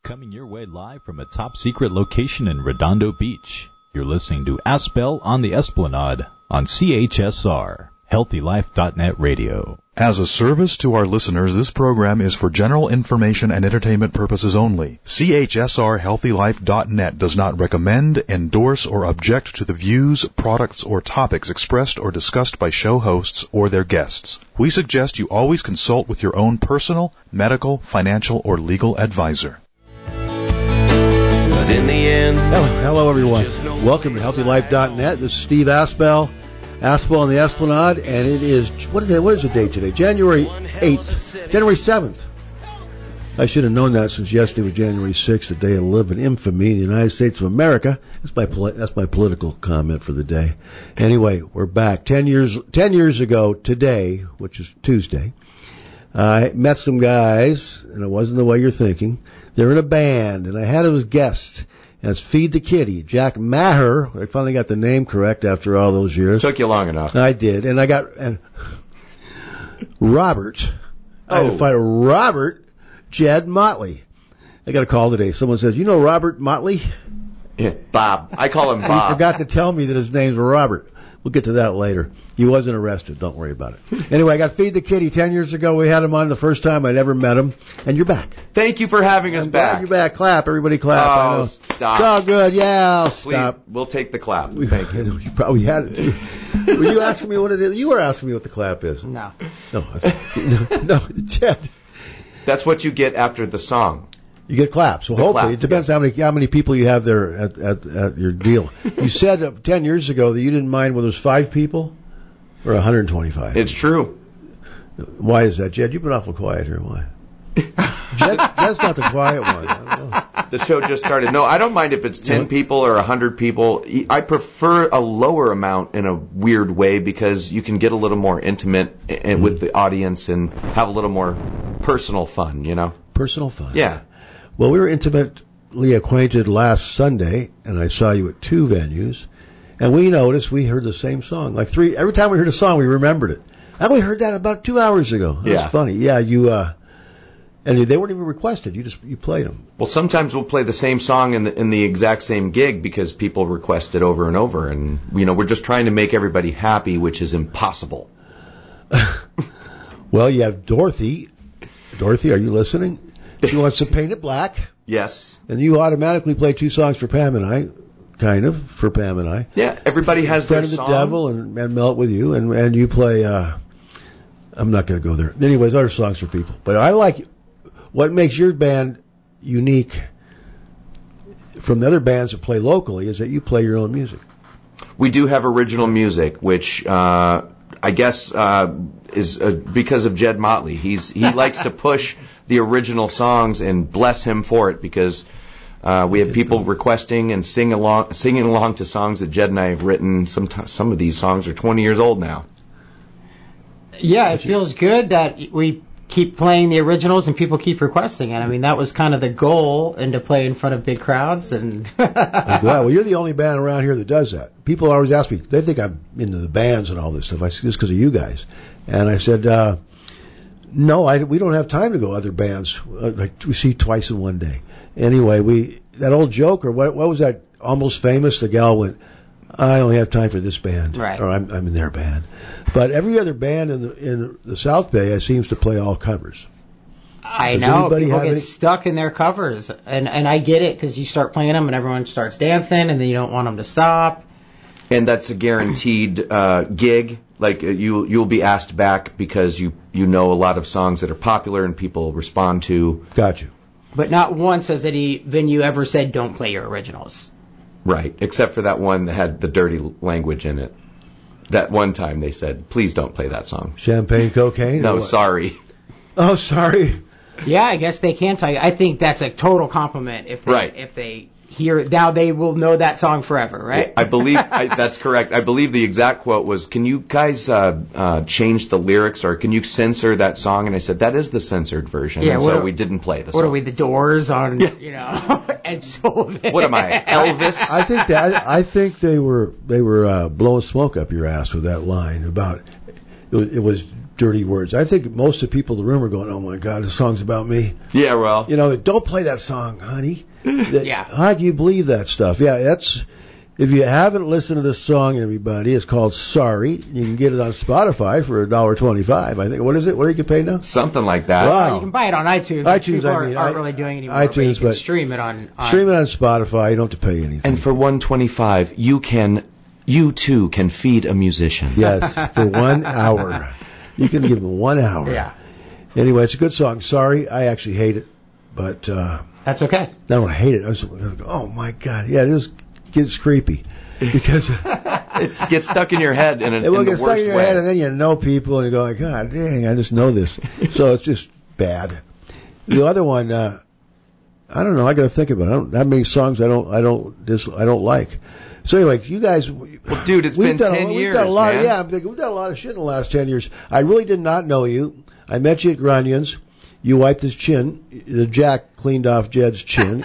Coming your way live from a top-secret location in Redondo Beach. You're listening to Aspel on the Esplanade on CHSR, HealthyLife.net radio. As a service to our listeners, this program is for general information and entertainment purposes only. CHSR HealthyLife.net does not recommend, endorse, or object to the views, products, or topics expressed or discussed by show hosts or their guests. We suggest you always consult with your own personal, medical, financial, or legal advisor. But in the end, hello everyone. Welcome to HealthyLife.net. This is Steve Aspel. Aspel on the Esplanade, and it is, what is the date today? January 8th, January 7th. I should have known that since yesterday was January 6th, the day of living infamy in the United States of America. That's my political comment for the day. Anyway, we're back. 10 years ago today, which is Tuesday, I met some guys, and it wasn't the way you're thinking. They're in a band, and I had them as guests. That's Feed the Kitty, Jack Maher. I finally got the name correct after all those years. Took you long enough. I did, and Robert. I had to find Robert Jed Motley. I got a call today. Someone says, "You know Robert Motley?" Yeah, Bob. I call him Bob. He forgot to tell me that his name's Robert. We'll get to that later. He wasn't arrested. Don't worry about it. Anyway, I got Feed the Kitty 10 years ago. We had him on the first time I'd ever met him. And you're back. Thank you for having us back. You're back. Clap. Everybody clap. Oh, I know. stop. It's all good. Yeah, I'll Please, stop. We'll take the clap. Thank you. You probably had it, too. Were you asking me what it is? You were asking me what the clap is. No. No, Jed. That's what you get after the song. You get claps. Well, hopefully. It depends how many people you have there at your deal. You said 10 years ago that you didn't mind whether it was 5 people or 125. It's true. Why is that, Jed? You've been awful quiet here. Why? Jed's not the quiet one. I don't know. The show just started. No, I don't mind if it's 10 people or 100 people. I prefer a lower amount in a weird way because you can get a little more intimate with the audience and have a little more personal fun, you know? Personal fun? Yeah. Well, we were intimately acquainted last Sunday, and I saw you at 2 venues, and we noticed we heard the same song. Like every time we heard a song, we remembered it. And we heard that about 2 hours ago. That's funny. Yeah, you, and they weren't even requested. You played them. Well, sometimes we'll play the same song in the exact same gig because people request it over and over, and we're just trying to make everybody happy, which is impossible. Well, you have Dorothy. Dorothy, are you listening? She wants to paint it black. Yes. And you automatically play 2 songs for Pam and I, kind of, for Pam and I. Yeah, everybody has their song. Friend of the Devil and Melt with You, and you play, I'm not going to go there. Anyways, other songs for people. But I like, what makes your band unique from the other bands that play locally is that you play your own music. We do have original music, which I guess is because of Jed Motley. He likes to push the original songs, and bless him for it, because we have people requesting and singing along to songs that Jed and I have written. Some of these songs are 20 years old now. Yeah, it feels good that we keep playing the originals and people keep requesting it. I mean, that was kind of the goal, and to play in front of big crowds. And I'm glad. Well, you're the only band around here that does that. People always ask me, they think I'm into the bands and all this stuff. I said, just because of you guys. And I said, no, we don't have time to go other bands. Like we see twice in one day. Anyway, that old joke, or what was that? Almost Famous. The gal went, I only have time for this band, right? Or I'm in their band. But every other band in the South Bay seems to play all covers. I know people get stuck in their covers, and I get it, because you start playing them and everyone starts dancing, and then you don't want them to stop. And that's a guaranteed gig. Like you'll be asked back because you know a lot of songs that are popular and people respond to. Got you. But not once has any venue ever said don't play your originals. Right, except for that one that had the dirty language in it. That one time they said, please don't play that song. Champagne Cocaine? No, sorry. Oh, sorry. Yeah, I guess they can tell you. I think that's a total compliment if they hear it. Now they will know that song forever, right? I believe that's correct. I believe the exact quote was, can you guys change the lyrics, or can you censor that song? And I said, that is the censored version. Yeah, and so we didn't play the song. What are we, the Doors on, Ed Sullivan? What am I, Elvis? I think they were blowing smoke up your ass with that line about, it was dirty words. I think most of the people in the room are going, "Oh my God, this song's about me." Yeah, well, Don't play that song, honey. Yeah. How do you believe that stuff? Yeah, that's. If you haven't listened to this song, everybody, it's called "Sorry." You can get it on Spotify for $1.25. I think. What is it? What do you get paid now? something like that. Wow. You can buy it on iTunes. which people aren't really doing anymore. iTunes, but you can but stream it on. Stream it on Spotify. You don't have to pay anything. And for $1.25, you too can feed a musician. Yes, for 1 hour. You can give them 1 hour. Yeah. Anyway, it's a good song. Sorry, I actually hate it, but That's okay. I don't hate it. I was like, oh my God, yeah, it gets creepy because It gets stuck in your head in it will the get stuck worst in your way. head, and then you know people, and you go, God dang, I just know this. So it's just bad. The other one, I don't know. I got to think about it. I don't that many songs I don't like. So anyway, you guys, Well, dude, it's been 10 years, we've done a lot. man. Yeah, I'm thinking we've done a lot of shit in the last 10 years. I really did not know you. I met you at Grunions. You wiped his chin. The Jack cleaned off Jed's chin.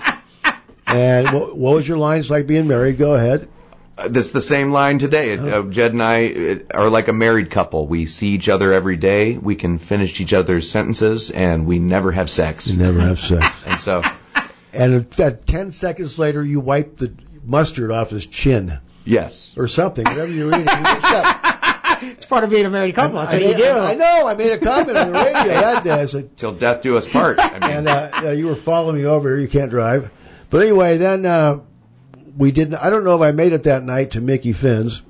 And what was your lines like being married? Go ahead. That's the same line today. Jed and I are like a married couple. We see each other every day. We can finish each other's sentences, and we never have sex. You never have sex. And so, And in fact, 10 seconds later, you wiped the mustard off his chin yes. or something. Whatever you're eating. It's part of being a married couple. That's what you do. I know. I made a comment on the radio that day. I said, Till death do us part. I mean, and you were following me over here. You can't drive. But anyway, then we didn't. I don't know if I made it that night to Mickey Finn's.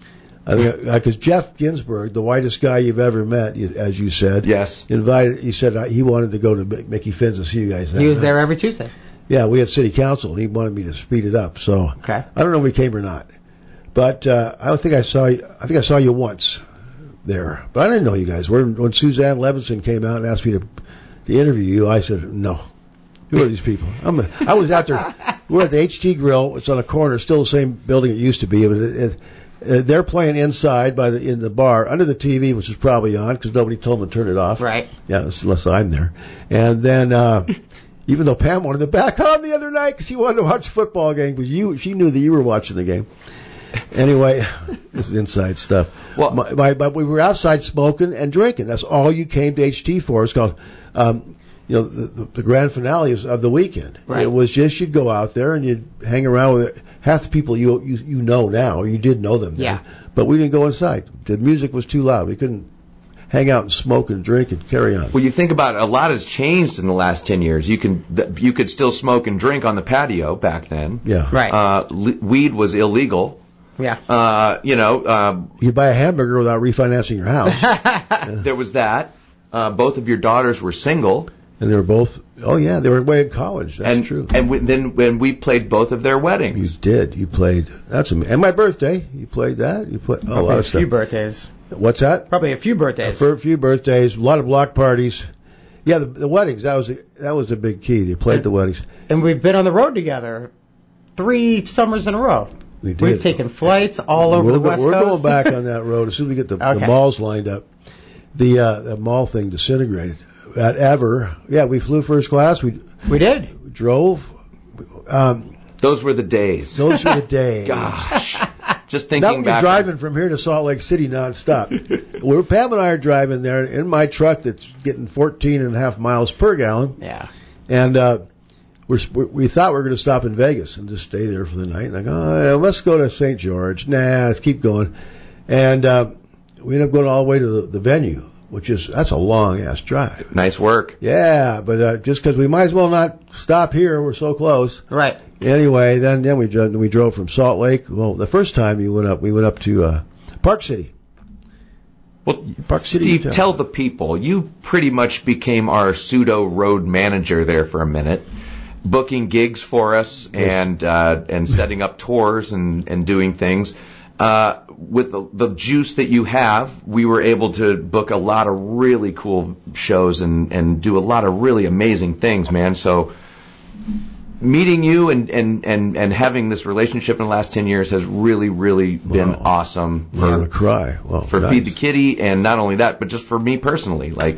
Because Jeff Ginsburg, the whitest guy you've ever met, as you said, yes. invited. He said he wanted to go to Mickey Finn's and see you guys. He was there every Tuesday. Yeah, we had city council, and he wanted me to speed it up. So Okay. I don't know if we came or not, but I think I saw you. I think I saw you once there, but I didn't know you guys. When Suzanne Levinson came out and asked me to interview you, I said no. Who are these people? I was out there. We're at the HT Grill. It's on a corner, still the same building it used to be. But they're playing inside in the bar under the TV, which is probably on because nobody told them to turn it off. Right. Yeah, unless I'm there. And then. Even though Pam wanted to back on the other night because she wanted to watch the football game, because she knew that you were watching the game. Anyway, this is inside stuff. Well, but we were outside smoking and drinking. That's all you came to HT for. It's called, the grand finale of the weekend. Right. It was just you'd go out there and you'd hang around with half the people you know now, or you did know them. Yeah. Then, but we didn't go inside. The music was too loud. We couldn't hang out and smoke and drink and carry on. Well, you think about it, a lot has changed in the last 10 years. You could still smoke and drink on the patio back then. Yeah. Right. Weed was illegal. Yeah. You buy a hamburger without refinancing your house. There was that. Both of your daughters were single. And they were both, they were away in college. That's true. And then when we played both of their weddings. You did. You played. That's amazing. And my birthday. You played that. You played a lot of stuff. A few birthdays. What's that? Probably a few birthdays. For a few birthdays, a lot of block parties. Yeah, the weddings. That was the big key. They played the weddings. And we've been on the road together 3 summers in a row. We did. We've taken flights all over the West Coast. We're going back on that road as soon as we get the malls lined up. The mall thing disintegrated. At Ever, we flew first class. We did. We drove. Those were the days. Those were the days. Gosh. Just thinking back. Now we're driving from here to Salt Lake City nonstop. Pam and I are driving there in my truck that's getting 14.5 miles per gallon. Yeah. And we thought we were going to stop in Vegas and just stay there for the night. And I go, let's go to St. George. Nah, let's keep going. And we ended up going all the way to the venue, that's a long-ass drive. Nice work. Yeah, but just because we might as well not stop here, we're so close. Right. Anyway, then we drove from Salt Lake. Well, the first time we went up to Park City. Well, Park City, Steve, tell the people, you pretty much became our pseudo road manager there for a minute, booking gigs for us and setting up tours and doing things. With the juice that you have, we were able to book a lot of really cool shows and do a lot of really amazing things, man. So meeting you and having this relationship in the last 10 years has really, really been awesome for Feed the Kitty, and not only that, but just for me personally. Like,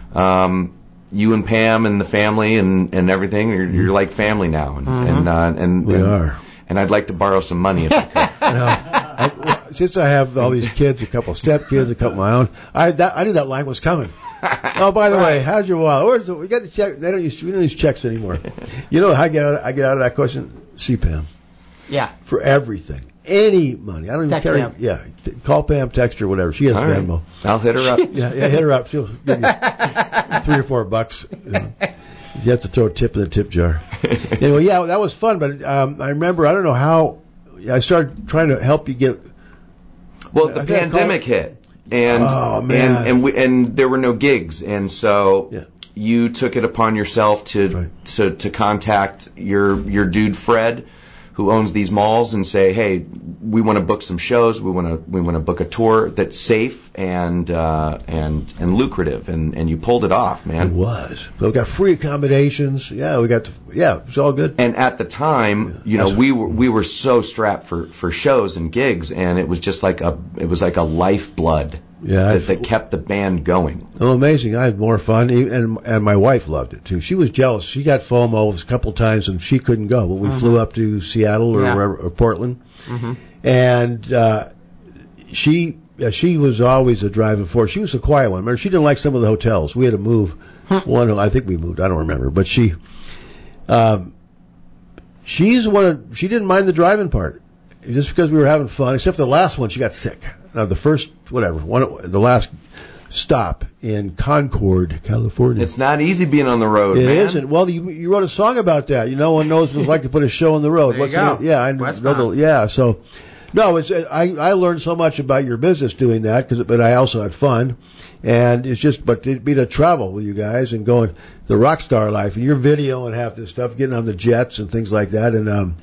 you and Pam and the family and everything, you're like family now. And we are. And I'd like to borrow some money if I could. since I have all these kids, a couple of step kids, a couple of my own, I knew that line was coming. Oh, by the way, how's your wallet? We got the check. We don't use checks anymore. You know how I get out of that question? CPAM. Yeah. For everything. Any money. I don't even Text carry. Pam. Yeah. Call Pam, text her, whatever. She has Venmo. I'll hit her up. Yeah, hit her up. She'll give you $3 or $4. You know. You have to throw a tip in the tip jar. Anyway, yeah, that was fun. But I remember, I don't know how, I started trying to help you get. Well, the pandemic hit, and and there were no gigs, and so you took it upon yourself to contact your dude Fred, who owns these malls, and say, hey, we want to book some shows. We want to book a tour that's safe and lucrative, and you pulled it off, man. It was. So we got free accommodations. Yeah, it was all good. And at the time, we were so strapped for shows and gigs, and it was just like a lifeblood that kept the band going. Oh, amazing! I had more fun, and my wife loved it too. She was jealous. She got FOMO a couple of times, and she couldn't go. But we flew up to Seattle or Portland, and she was always a driving force. She was a quiet one. Remember, she didn't like some of the hotels. We had to move. I think we moved. I don't remember, but she didn't mind the driving part, just because we were having fun. Except the last one, she got sick. Now the last stop in Concord, California. It's not easy being on the road, man. It isn't. Well, you wrote a song about that. No one knows what it's like to put a show on the road. There you go. Yeah, I know. So, no, I learned so much about your business doing that, but I also had fun. And it's just, but it'd be to travel with you guys and going the rock star life, and your video and half this stuff, getting on the jets and things like that. And,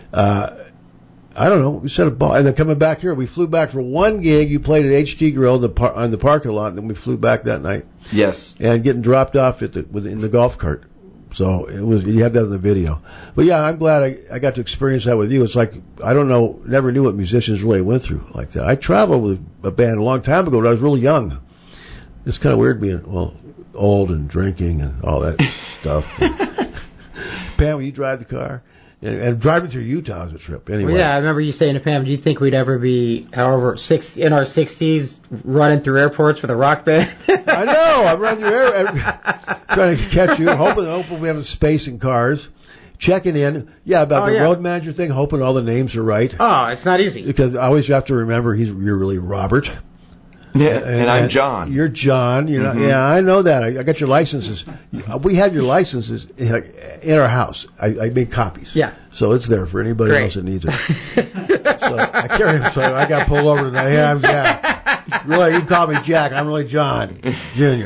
I don't know. We set a ball, and then coming back here, we flew back for one gig. You played at HT Grill on the parking lot, and then we flew back that night. Yes. And getting dropped off in the golf cart. So it was. You have that in the video. But yeah, I'm glad I got to experience that with you. It's like, I don't know, never knew what musicians really went through like that. I traveled with a band a long time ago, but I was really young. It's kind of weird being old and drinking and all that stuff. Pam, will you drive the car? And driving through Utah is a trip. Anyway. Well, yeah, I remember you saying to Pam, do you think we'd ever be, in our 60s, running through airports with a rock band? I know. I'm running through trying to catch you, hoping we have space in cars. Checking in. Yeah, about the road manager thing, hoping all the names are right. Oh, it's not easy. Because I always have to remember you're really Robert. Yeah, and I'm John. You're John. You're not, yeah, I know that. I got your licenses. We have your licenses in our house. I made copies. Yeah. So it's there for anybody else that needs it. So I carry them. So I got pulled over tonight. Hey, I'm Jack. Really, you can call me Jack. I'm really John Jr.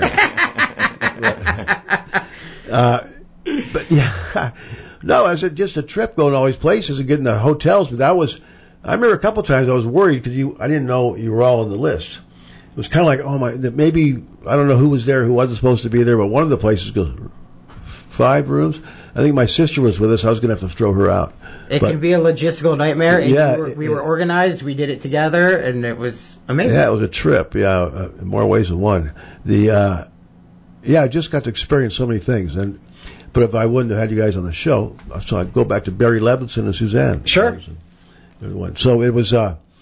But yeah, no, I said just a trip going to all these places and getting the hotels. But I remember a couple of times I was worried because I didn't know you were all on the list. It was kind of like, maybe, I don't know who was there, who wasn't supposed to be there, but one of the places goes 5 rooms. I think my sister was with us. I was going to have to throw her out. It can be a logistical nightmare. And we were organized. We did it together, and it was amazing. Yeah, it was a trip. Yeah, in more ways than one. I just got to experience so many things. But if I wouldn't have had you guys on the show, so I'd go back to Barry Levinson and Suzanne. Sure. So it was.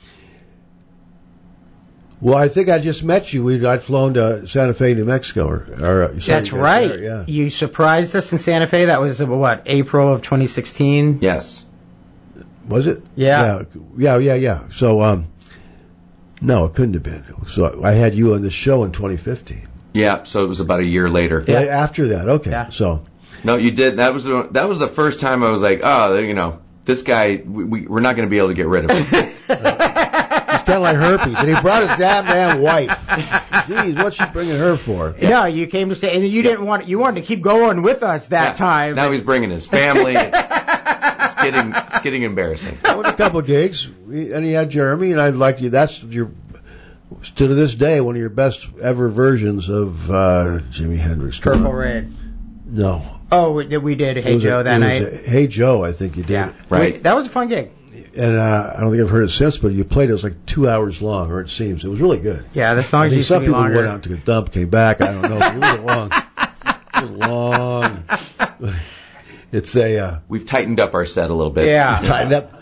Well, I think I just met you. I'd flown to Santa Fe, New Mexico. That's right. There, yeah. You surprised us in Santa Fe. That was, April of 2016? Yes. Was it? Yeah. Yeah. So, no, it couldn't have been. So I had you on the show in 2015. Yeah, so it was about a year later. Yeah. After that, okay. Yeah. So. No, you did. That was the first time I was like, this guy, we're not going to be able to get rid of him. It's kind of like herpes, and he brought his damn wife. Jeez, what's she bringing her for? No, you came to say, and you didn't want. You wanted to keep going with us that time. Now he's bringing his family. It's getting embarrassing. I went to a couple of gigs, and he had Jeremy, and I'd like you. That's your, to this day, one of your best ever versions of Jimi Hendrix. Purple Rain. No. Oh, we did Hey Joe that night. Hey Joe, I think you did. Yeah, right. That was a fun gig. And I don't think I've heard it since, but you played it. It was like 2 hours long, or it seems. It was really good. Yeah, the songs used to be longer. Some people went out to a dump, came back. I don't know. It was long. It's We've tightened up our set a little bit. Yeah. Tightened up.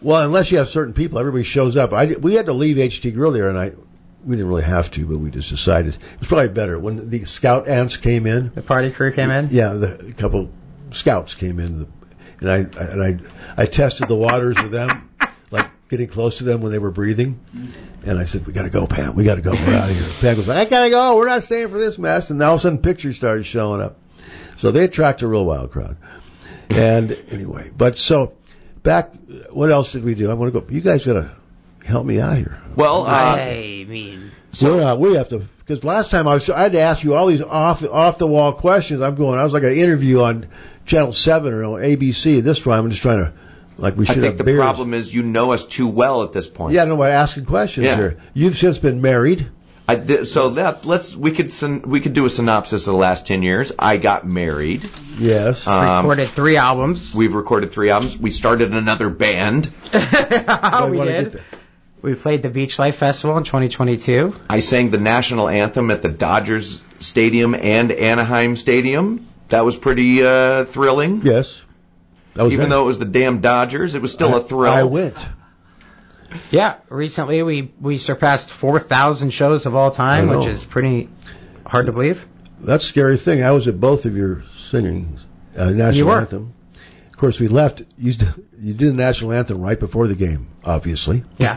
Well, unless you have certain people, everybody shows up. We had to leave HT Grill the other night. We didn't really have to, but we just decided it was probably better when the scout ants came in. The party crew came in. Yeah, a couple scouts came in, and I tested the waters with them, like getting close to them when they were breathing. And I said, "We got to go, Pam. We got to go. We're out of here." Pam goes, "I gotta go. We're not staying for this mess." And all of a sudden, pictures started showing up. So they attract a real wild crowd. And anyway, but so back. What else did we do? I want to go. You guys got to help me out here. Well, I mean, We have to, because last time I had to ask you all these off the wall questions. I was like an interview on Channel 7 or ABC. This time I'm just trying to, like, we should have I think the beers. problem is you know us too well at this point. Yeah, no, by asking questions here. You've since been married. So we could do a synopsis of the last 10 years. I got married. Yes. Recorded 3 albums. We've recorded 3 albums. We started another band. We did. We played the Beach Life Festival in 2022. I sang the national anthem at the Dodgers Stadium and Anaheim Stadium. That was pretty thrilling. Yes. Even though it was the damn Dodgers, it was still a thrill. I went. Yeah, recently we surpassed 4,000 shows of all time, which is pretty hard to believe. That's a scary thing. I was at both of your singing national anthem. Of course, we left. You did the national anthem right before the game, obviously. Yeah.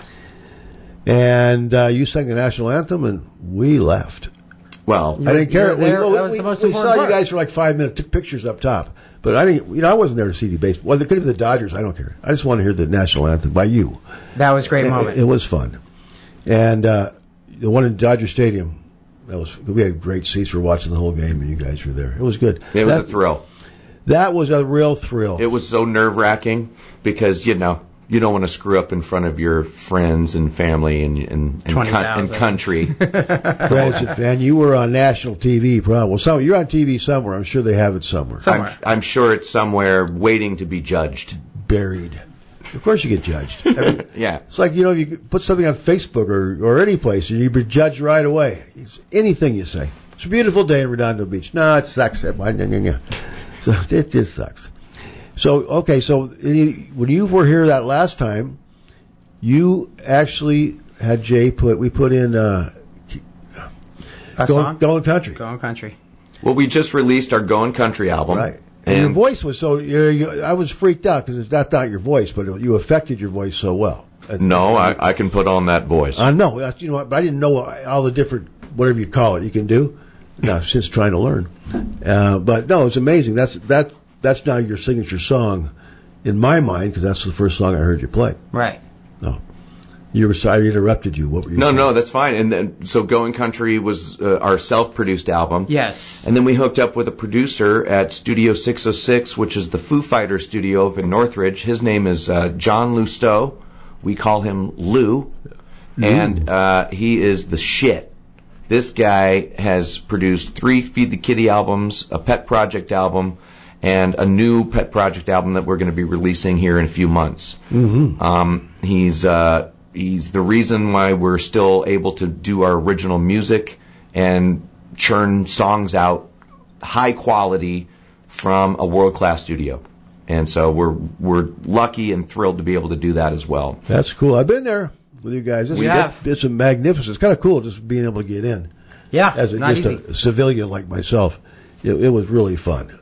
And you sang the national anthem, and we left. Well, I didn't care. That was the most we important saw part. you guys for like 5 minutes, took pictures up top. But I didn't. I wasn't there to see the baseball. Well, it could have been the Dodgers. I don't care. I just want to hear the national anthem by you. That was a great moment. It was fun. And the one in Dodger Stadium, we had great seats. We were watching the whole game, and you guys were there. It was good. It was a thrill. That was a real thrill. It was so nerve-wracking because, you don't want to screw up in front of your friends and family and country. And you were on national TV, probably. Well, you're on TV somewhere. I'm sure they have it somewhere. I'm sure it's somewhere waiting to be judged. Buried. Of course you get judged. Yeah. It's like, if you put something on Facebook or any place, and you be judged right away. It's anything you say. It's a beautiful day in Redondo Beach. No, it sucks. So it just sucks. So, okay, when you were here that last time, you actually had Jay we put in Going Country. Going Country. Well, we just released our Going Country album. Right. And your voice was I was freaked out because that's not your voice, but you affected your voice so well. No, I can put on that voice. I know. But I didn't know all the different, whatever you call it, you can do. No, since trying to learn. But no, it's amazing. That's now your signature song in my mind, because that's the first song I heard you play. Right. No. I interrupted you. What were you saying? No, that's fine. And then, so Going Country was our self-produced album. Yes. And then we hooked up with a producer at Studio 606, which is the Foo Fighters studio up in Northridge. His name is John Lousteau. We call him Lou. And he is the shit. This guy has produced 3 Feed the Kitty albums, a Pet Project album, and a new Pet Project album that we're going to be releasing here in a few months. Mm-hmm. He's the reason why we're still able to do our original music and churn songs out high quality from a world-class studio. And so we're lucky and thrilled to be able to do that as well. That's cool. I've been there with you guys. It's a magnificent. It's kind of cool just being able to get in. Yeah, as a civilian like myself, it was really fun.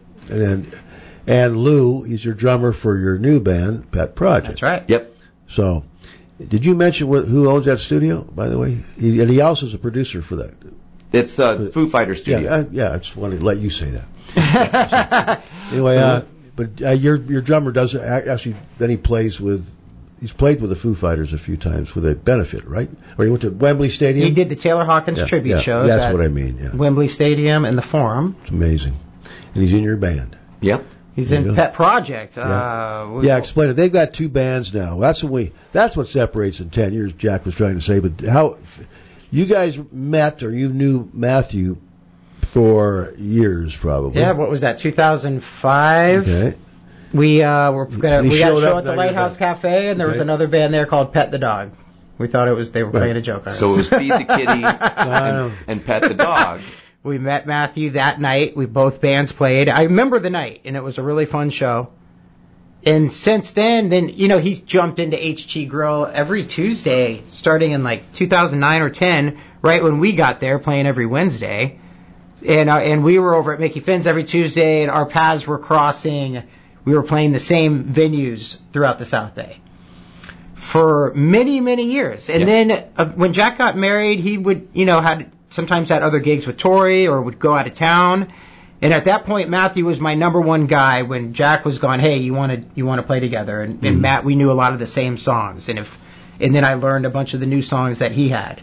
And Lou, he's your drummer for your new band, Pet Project. That's right. Yep. So, did you mention who owns that studio, by the way? He also is a producer for that. It's the Foo Fighters studio. I just wanted to let you say that. Anyway, but your drummer does actually. Then he's played with the Foo Fighters a few times with a benefit, right? Or he went to Wembley Stadium. He did the Taylor Hawkins tribute shows. That's what I mean. Yeah. Wembley Stadium and the Forum. It's amazing, and he's in your band. Yep. He's in Pet Project. Explain it. They've got 2 bands now. That's what separates in 10 years. Jack was trying to say, but how you guys met or you knew Matthew for years, probably. Yeah. What was that? 2005. Okay. We got a show at the Lighthouse Cafe, and there was Okay. another band there called Pet the Dog. We thought they were playing a joke on us. So it was Feed the Kitty and Pet the Dog. We met Matthew that night. Both bands played. I remember the night, and it was a really fun show. And since then, he's jumped into HT Grill every Tuesday, starting in like 2009 or 10, right when we got there, playing every Wednesday. And we were over at Mickey Finn's every Tuesday, and our paths were crossing. We were playing the same venues throughout the South Bay for many, many years. And then when Jack got married, he would, sometimes had other gigs with Tori or would go out of town. And at that point, Matthew was my number one guy. When Jack was gone, hey, you want to play together? And Matt, we knew a lot of the same songs. And then I learned a bunch of the new songs that he had.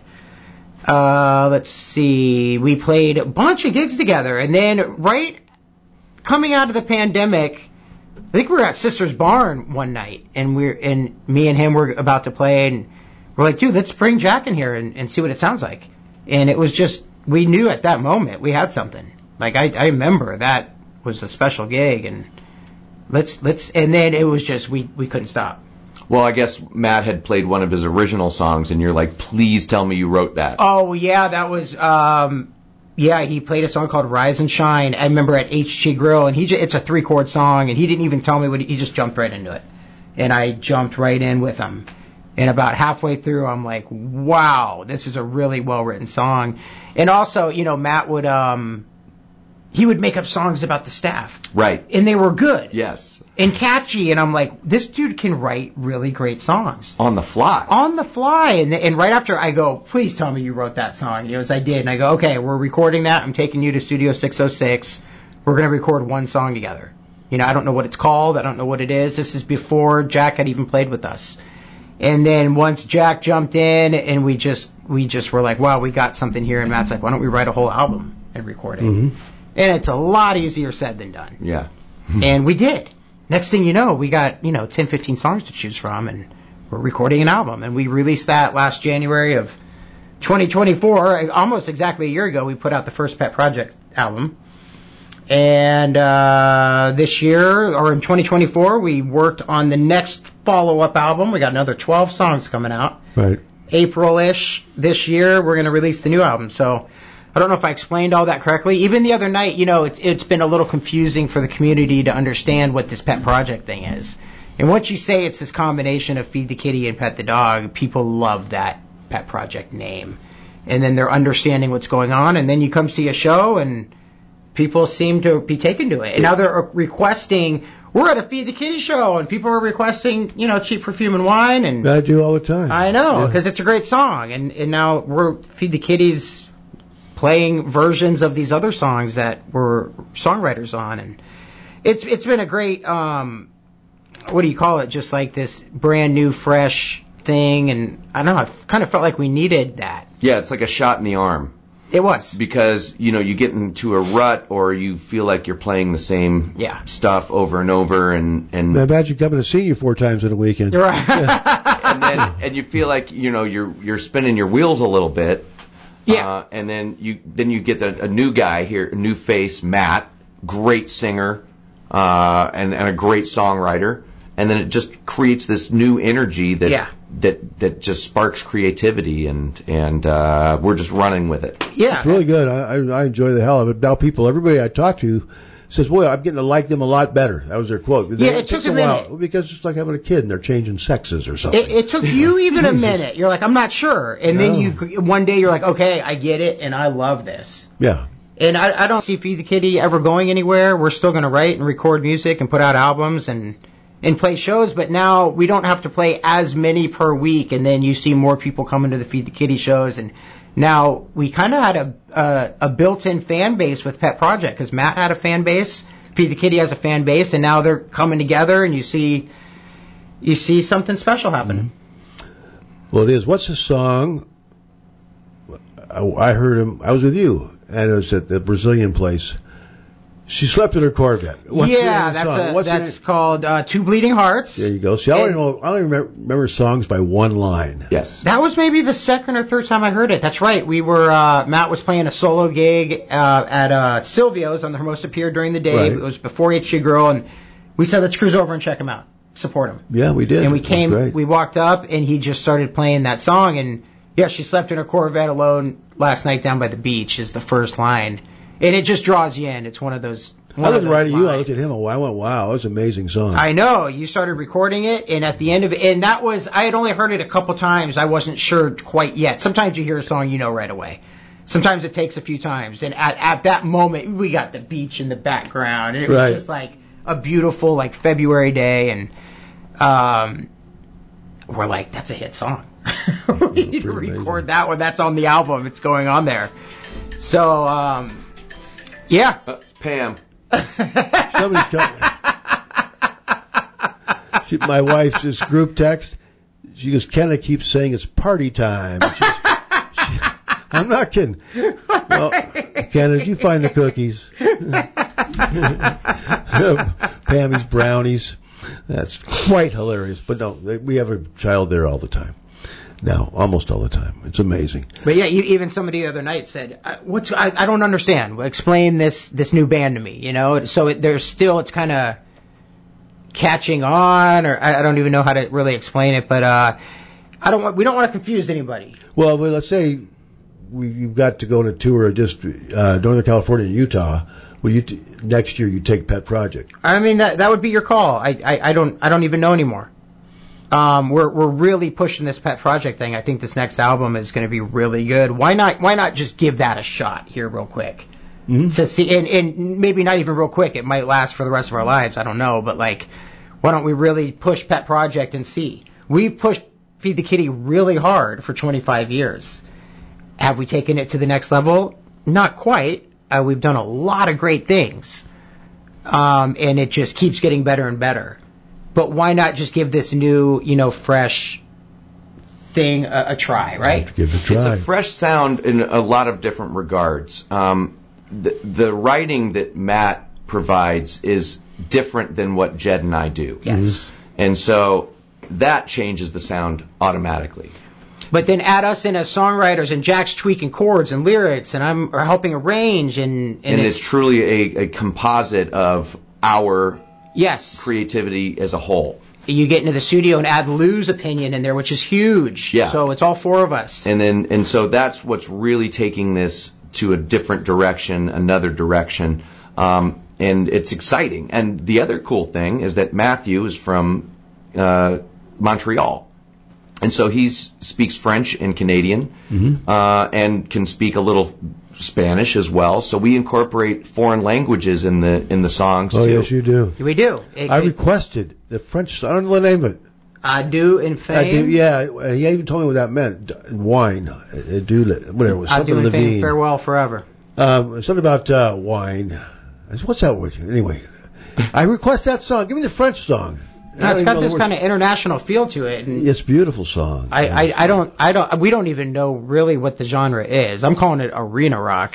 Let's see, we played a bunch of gigs together. And then right coming out of the pandemic, I think we were at Sister's Barn one night, and me and him were about to play, and we're like, dude, let's bring Jack in here and see what it sounds like. And it was just, we knew at that moment we had something. Like, I remember that was a special gig, and and then it was just, we couldn't stop. Well, I guess Matt had played one of his original songs, and you're like, please tell me you wrote that. Oh, yeah, that was, he played a song called Rise and Shine. I remember at HG Grill, and it's a 3-chord song, and he didn't even tell me he just jumped right into it. And I jumped right in with him. And about halfway through, I'm like, wow, this is a really well-written song. And also, Matt would, he would make up songs about the staff. Right. And they were good. Yes. And catchy. And I'm like, this dude can write really great songs. On the fly. On the fly. And right after I go, please tell me you wrote that song. Yes, I did. And I go, okay, we're recording that. I'm taking you to Studio 606. We're going to record one song together. I don't know what it's called. I don't know what it is. This is before Jack had even played with us. And then once Jack jumped in, and we just were like, wow, we got something here. And Matt's like, why don't we write a whole album and record it? Mm-hmm. And it's a lot easier said than done. Yeah. And we did. Next thing you know, we got, 10, 15 songs to choose from, and we're recording an album. And we released that last January of 2024. Almost exactly a year ago, we put out the first Pet Project album. And this year, or in 2024, we worked on the next follow-up album. We got another 12 songs coming out. Right. April-ish this year, we're going to release the new album. So I don't know if I explained all that correctly. Even the other night, it's been a little confusing for the community to understand what this Pet Project thing is. And once you say it's this combination of Feed the Kitty and Pet the Dog, people love that Pet Project name. And then they're understanding what's going on, and then you come see a show, and people seem to be taken to it. And now they're requesting, we're at a Feed the Kitty show, and people are requesting, Cheap Perfume and Wine. And I do all the time. I know, because it's a great song. And now we're Feed the Kitties playing versions of these other songs that we're songwriters on, and it's been a great what do you call it? Just like this brand new, fresh thing, and I don't know. I kind of felt like we needed that. Yeah, it's like a shot in the arm. It was, because you get into a rut, or you feel like you're playing the same stuff over and over, and imagine coming to see you 4 times in a weekend. Right. Yeah. and you feel like you're spinning your wheels a little bit. Yeah. And then you get a new guy here, a new face, Matt, great singer, and a great songwriter, and then it just creates this new energy that just sparks creativity, and we're just running with it. Yeah. It's really good. I enjoy the hell of it. Now everybody I talk to says, boy, I'm getting to like them a lot better. That was their quote. It took a minute. While, because it's like having a kid and they're changing sexes or something. It took you even a minute. You're like, I'm not sure. And then one day you're like, okay, I get it, and I love this. Yeah. And I don't see Feed the Kitty ever going anywhere. We're still going to write and record music and put out albums and play shows, but now we don't have to play as many per week, and then you see more people coming to the Feed the Kitty shows, and now we kind of had a built-in fan base with Pet Project, because Matt had a fan base, Feed the Kitty has a fan base, and now they're coming together, and you see something special happening. Well, it is. What's the song? I heard him. I was with you, and it was at the Brazilian place. She slept in her Corvette. What's that's called Two Bleeding Hearts. There you go. See, I only remember songs by one line. Yes. That was maybe the second or third time I heard it. That's right. We were, Matt was playing a solo gig at Silvio's on the Hermosa Pier during the day. Right. It was before HG Girl, and we said, let's cruise over and check him out. Support him. Yeah, we did. And we walked up, and he just started playing that song, and yeah, she slept in her Corvette alone last night down by the beach is the first line. And it just draws you in. It's one of those. I looked right at you. I looked at him. I went, wow, that was an amazing song. I know. You started recording it, and at the end of it, and that was, I had only heard it a couple times. I wasn't sure quite yet. Sometimes you hear a song, you know right away. Sometimes it takes a few times. And at that moment, we got the beach in the background, and it was just like a beautiful, like, February day, and we're like, that's a hit song. We need to record that one. That's on the album. It's going on there. So, yeah. Pam. Somebody's coming. My wife's this group text. She goes, Kenna keeps saying it's party time. I'm not kidding. Well, Kenna, did you find the cookies? Pammy's brownies. That's quite hilarious. But no, we have a child there all the time. Now, almost all the time. It's amazing. But yeah, even somebody the other night said, I don't understand. Explain this new band to me, you know? So it's kind of catching on, or I don't even know how to really explain it, but we don't want to confuse anybody. Well, let's say you've got to go on a tour of just Northern California and Utah. Well, next year you take Pet Project. I mean, that would be your call. I don't even know anymore. We're really pushing this Pet Project thing. I think this next album is going to be really good. Why not just give that a shot here real quick? Mm-hmm. To see, and maybe not even real quick. It might last for the rest of our lives. I don't know, but like, why don't we really push Pet Project and see? We've pushed Feed the Kitty really hard for 25 years. Have we taken it to the next level? Not quite. We've done a lot of great things. And it just keeps getting better and better. But why not just give this new, fresh thing a try, right? Give it a try. It's a fresh sound in a lot of different regards. The writing that Matt provides is different than what Jed and I do. Yes. Mm-hmm. And so that changes the sound automatically. But then add us in as songwriters, and Jack's tweaking chords and lyrics, and I'm helping arrange, and it's truly a composite of our creativity as a whole. You get into the studio and add Lou's opinion in there, which is huge. Yeah. So it's all four of us. And so that's what's really taking this to a different direction, another direction. And it's exciting. And the other cool thing is that Matthew is from Montreal. And so he speaks French and Canadian, and can speak a little Spanish as well. So we incorporate foreign languages in the songs too. Oh, yes, you do. We do. I requested the French. I don't know the name of it. Adieu in fame. Yeah, he even told me what that meant. Wine. Adieu, whatever it was. Something Adieu in fame, Levine. farewell forever. Something about wine. I said, what's that word? Anyway, I request that song. Give me the French song. No, it's got this kind of international feel to it. And it's a beautiful song. We don't even know really what the genre is. I'm calling it arena rock.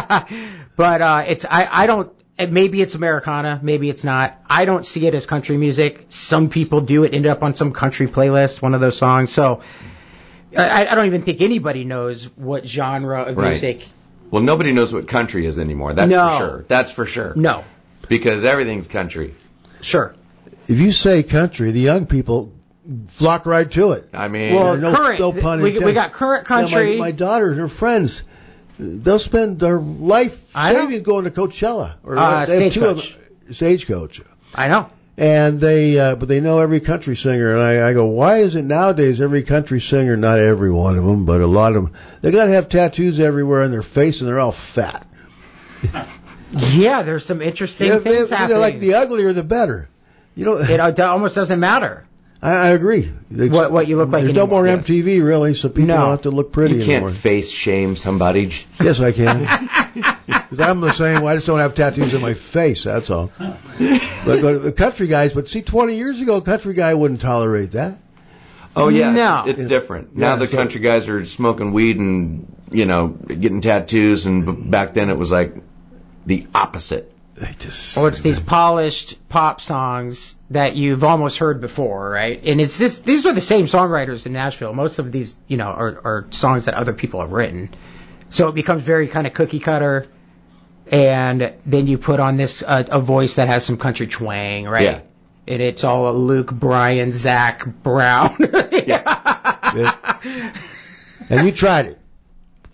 But maybe it's Americana, maybe it's not. I don't see it as country music. Some people do. It ended up on some country playlist, one of those songs. So I don't even think anybody knows what genre of music. Well, nobody knows what country is anymore. That's for sure. That's for sure. No. Because everything's country. Sure. If you say country, the young people flock right to it. I mean, current. No pun we got current country. Yeah, my daughters and her friends, they'll spend their life saving going to Coachella or Stagecoach. I know. And but they know every country singer. And I go, why is it nowadays every country singer, not every one of them, but a lot of them, they got to have tattoos everywhere on their face, and they're all fat. Yeah, there's some interesting things happening. Like the uglier, the better. It almost doesn't matter. I agree. What you look like. There's no more MTV, really, so people don't have to look pretty anymore. You can't face shame somebody. Yes, I can. Because I'm the same way. I just don't have tattoos on my face, that's all. But country guys, but see, 20 years ago, a country guy wouldn't tolerate that. Oh, yeah, no. It's different. Now the country guys are smoking weed and, getting tattoos, and back then it was like the opposite. It's these polished pop songs that you've almost heard before, right? And these are the same songwriters in Nashville. Most of these, are songs that other people have written. So it becomes very kind of cookie cutter. And then you put on this, a voice that has some country twang, right? Yeah. And it's all Luke, Bryan, Zach Brown. Yeah. And you tried it.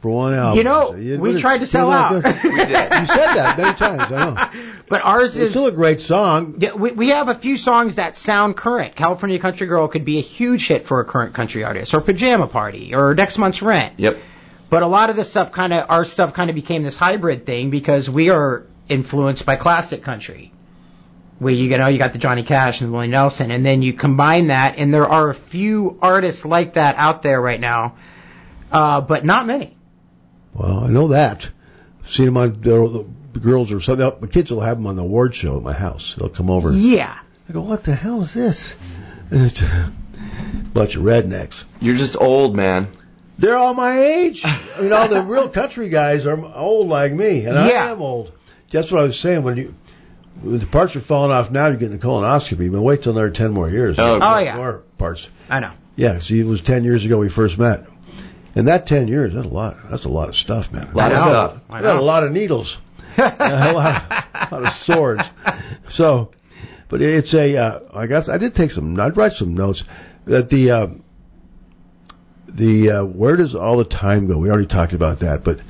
for one album. You know, we tried to sell out. We did. You said that many times, I know. But ours is... It's still a great song. Yeah, we have a few songs that sound current. California Country Girl could be a huge hit for a current country artist, or Pajama Party, or Next Month's Rent. Yep. But a lot of this stuff our stuff kind of became this hybrid thing because we are influenced by classic country. Where you got the Johnny Cash and Willie Nelson, and then you combine that, and there are a few artists like that out there right now, but not many. Well, I know that. I've seen them on the girls or something. The kids will have them on the award show at my house. They'll come over. Yeah. I go, what the hell is this? And it's a bunch of rednecks. You're just old, man. They're all my age. I mean, all the real country guys are old like me, and I am old. That's what I was saying. When the parts are falling off now, you're getting a colonoscopy. But wait till another 10 more years. Oh yeah. More parts. I know. Yeah, see, it was 10 years ago we first met. And that 10 years, that's a lot. That's a lot of stuff, man. A lot of stuff. I got a lot of needles. a lot of swords. So, but it's I guess I did I'd write some notes that the where does all the time go? We already talked about that, but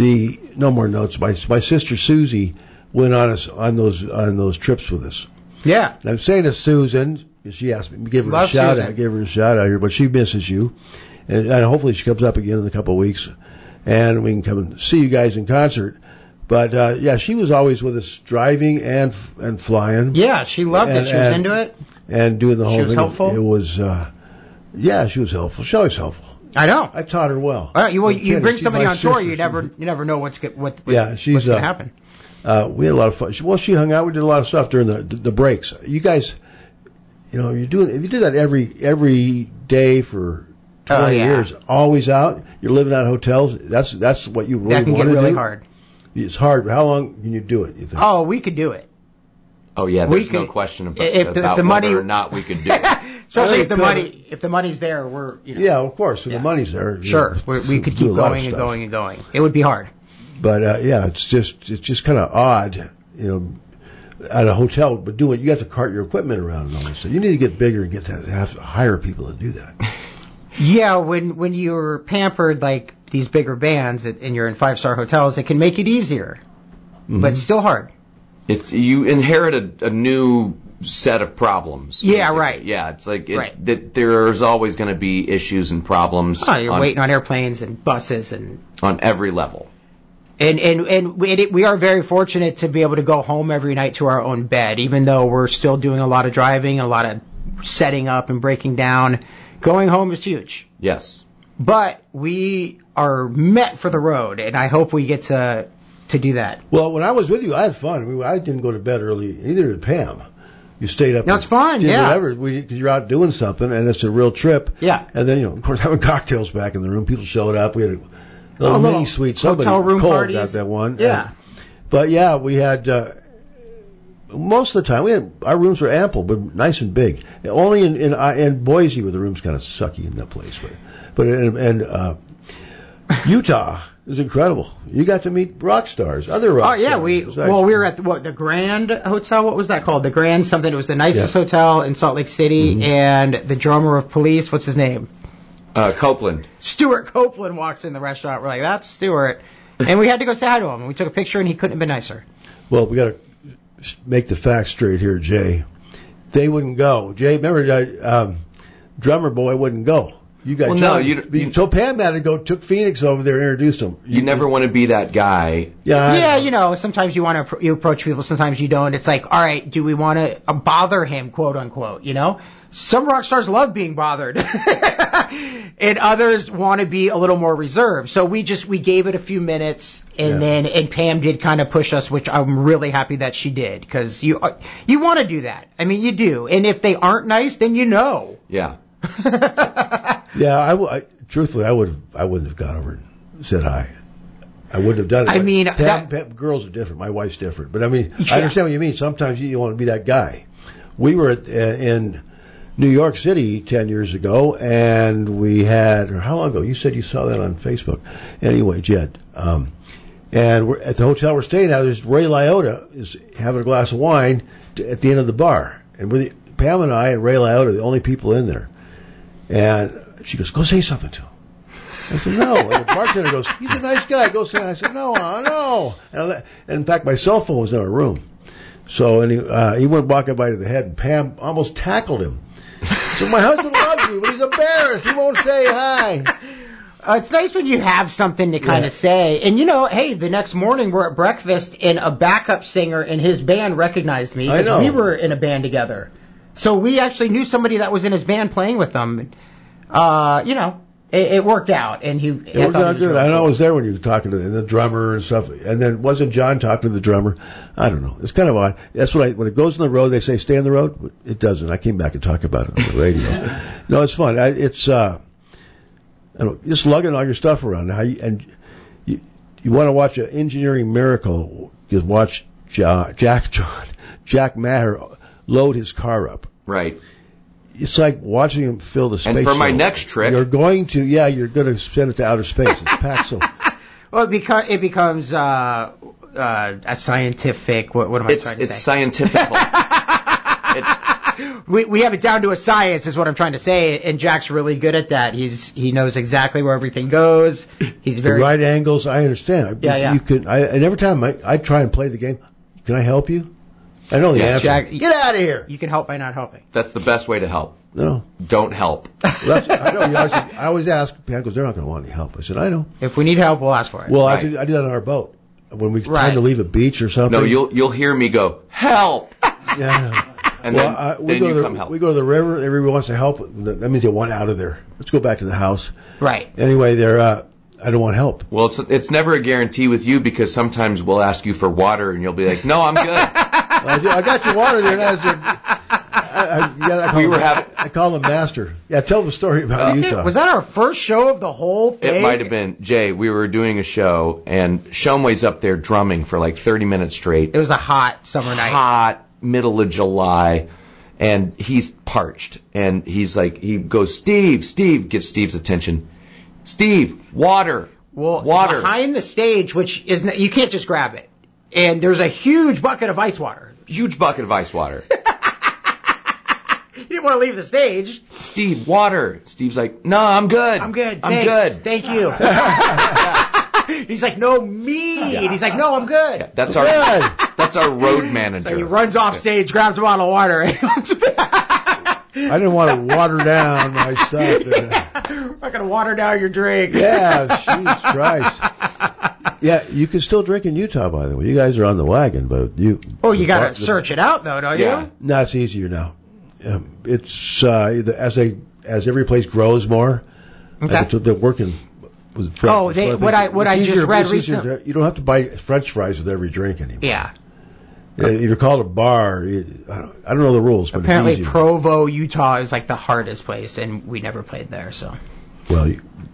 no more notes. My sister Susie went on those trips with us. Yeah. And I'm saying to Susan, she asked me to give her Love a shout Susan. out, give her a shout out here, but she misses you. And hopefully she comes up again in a couple of weeks, and we can come and see you guys in concert. But yeah, she was always with us, driving and flying. Yeah, she loved it. She was into it. And doing the whole thing. She was helpful. It was, yeah, she was helpful. She's always helpful. I know. I taught her well. You bring somebody on tour, you never know what's going to happen. We had a lot of fun. She hung out. We did a lot of stuff during the breaks. You guys, if you do that every day for 20 years, always out, you're living out of hotels. That's what you really want to do. That can get really hard. It's hard. How long can you do it, you think? Oh, we could do it. Oh yeah, there's no question about the money, whether or not we could do it. Especially if the money's there, we're Yeah, of course. If the money's there, sure, we could keep going and going and going. It would be hard. But yeah, it's just kind of odd, at a hotel, but you have to cart your equipment around and all this. So you need to get bigger and have to hire people to do that. Yeah, when you're pampered like these bigger bands and you're in 5-star hotels, it can make it easier, but it's still hard. You inherit a new set of problems. Yeah, basically. right. Yeah, it's like that there's always going to be issues and problems. Oh, you're waiting on airplanes and buses and on every level. And we are very fortunate to be able to go home every night to our own bed, even though we're still doing a lot of driving, a lot of setting up and breaking down. Going home is huge. Yes. But we are met for the road, and I hope we get to do that. Well, when I was with you, I had fun. I didn't go to bed early. Neither did Pam. You stayed up. That's fun, yeah. Whatever, because you're out doing something, and it's a real trip. Yeah. And then, of course, having cocktails back in the room. People showed up. We had a little mini suite. Somebody hotel room cold parties. got that one. Yeah. But yeah, we had most of the time our rooms were ample, but nice and big. Only in Boise where the rooms kind of sucky in that place, but in Utah is incredible. You got to meet rock stars, other rock stars. We were at the Grand Hotel. What was that called? The Grand something. It was the nicest hotel in Salt Lake City, and the drummer of Police. What's his name? Copeland. Stuart Copeland walks in the restaurant. We're like, that's Stuart. And we had to go say hi to him. And we took a picture, and he couldn't have been nicer. Well, we got to make the facts straight here, Jay. They wouldn't go. Jay, remember, drummer boy wouldn't go. You got you told Pam had to go, took Phoenix over there and introduced him. You never want to be that guy. Yeah, sometimes you want to approach people, sometimes you don't. It's like, all right, do we want to bother him, quote unquote, Some rock stars love being bothered, and others want to be a little more reserved. So we gave it a few minutes, and Pam did kind of push us, which I'm really happy that she did, because you want to do that. I mean, you do, and if they aren't nice, then you know. Yeah. Yeah, truthfully, I wouldn't have gone over and said hi. I wouldn't have done it. I mean, Pam, girls are different. My wife's different, but I mean, I understand what you mean. Sometimes you want to be that guy. We were in New York City 10 years ago, and we had, or how long ago? You said you saw that on Facebook. Anyway, Jed. And we're at the hotel we're staying at. There's Ray Liotta is having a glass of wine at the end of the bar, and Pam and I and Ray Liotta are the only people in there. And she goes, "Go say something to him." I said, no. And the bartender goes, he's a nice guy. Go sit down. I said, no. And in fact, my cell phone was in our room. So, and he went walking by to the head, and Pam almost tackled him. So my husband loves you, but he's embarrassed. He won't say hi. It's nice when you have something to kind of say. And, hey, the next morning we're at breakfast, and a backup singer in his band recognized me because we were in a band together. So we actually knew somebody that was in his band playing with them. It worked out. And it worked out good. I know I was there when you were talking to the drummer and stuff. And then wasn't John talking to the drummer? I don't know. It's kind of odd. That's what when it goes on the road, they say stay on the road. It doesn't. I came back and talked about it on the radio. No, it's fun. Just lugging all your stuff around. You want to watch an engineering miracle, just watch Jack Maher load his car up. Right. It's like watching him fill the space. And for my next trip, you're going to send it to outer space. It's packed so. Well, it becomes a scientific. What am I trying to say? It's scientific. We have it down to a science, is what I'm trying to say, and Jack's really good at that. He knows exactly where everything goes. He's very the right angles. I understand. Yeah. You can. And every time I try and play the game, can I help you? I know the answer. Jack, get out of here. You can help by not helping. That's the best way to help. No. Don't help. I know. I always ask. Pam goes, they're not going to want any help. I said, I know. If we need help, we'll ask for it. Well, I do that on our boat when we try to leave a beach or something. No, you'll hear me go help. Yeah, I know. And then you come help. We go to the river. Everybody wants to help. That means they want out of there. Let's go back to the house. Right. Anyway, I don't want help. Well, it's never a guarantee with you because sometimes we'll ask you for water and you'll be like, no, I'm good. I got your water there. I call him Master. Yeah, tell the story about Utah. Was that our first show of the whole thing? It might have been. Jay, we were doing a show, and Shumway's up there drumming for like 30 minutes straight. It was a hot summer night. Hot, middle of July, and he's parched. And he's like, he goes, Steve, gets Steve's attention. Steve, water. Well, water. Behind the stage, which is, you can't just grab it. And there's a huge bucket of ice water. Huge bucket of ice water. You didn't want to leave the stage. Steve, water. Steve's like, no, I'm good. I'm good. I'm Thanks. good. Thank you. He's like, no, me. Yeah. And he's like, no, I'm good. Yeah, that's our road manager. So he runs off stage, grabs a bottle of water, and comes back. I didn't want to water down my stuff. I'm not going to water down your drink. Yeah, Jesus Christ. Yeah, you can still drink in Utah, by the way. You guys are on the wagon, but you... Oh, you got to search it out, though, don't you? No, it's easier now. It's as every place grows more. Okay. They're working with French. Oh, what I just read recently. You don't have to buy French fries with every drink anymore. Yeah. If you're called a bar, I don't know the rules, but apparently it's easier. Provo, Utah is like the hardest place, and we never played there. So. Well,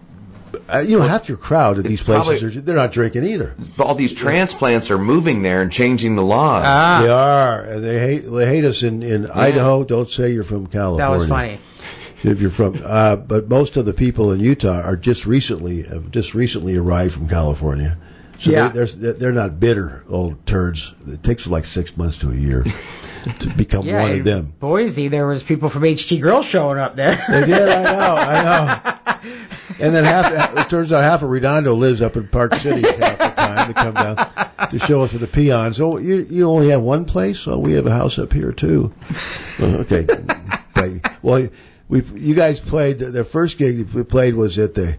half your crowd at these places they're not drinking either. All these transplants are moving there and changing the laws. They are. And they hate us in Idaho. Don't say you're from California. That was funny. If you're from, but most of the people in Utah have just recently arrived from California. So they're not bitter old turds. It takes like 6 months to a year to become one of them. Boise, there was people from HT Grill showing up there. They did, I know. And then it turns out half of Redondo lives up in Park City half the time to come down to show us with the peons. So you only have one place? So we have a house up here too. Okay. Well, you guys played, the first gig we played was at the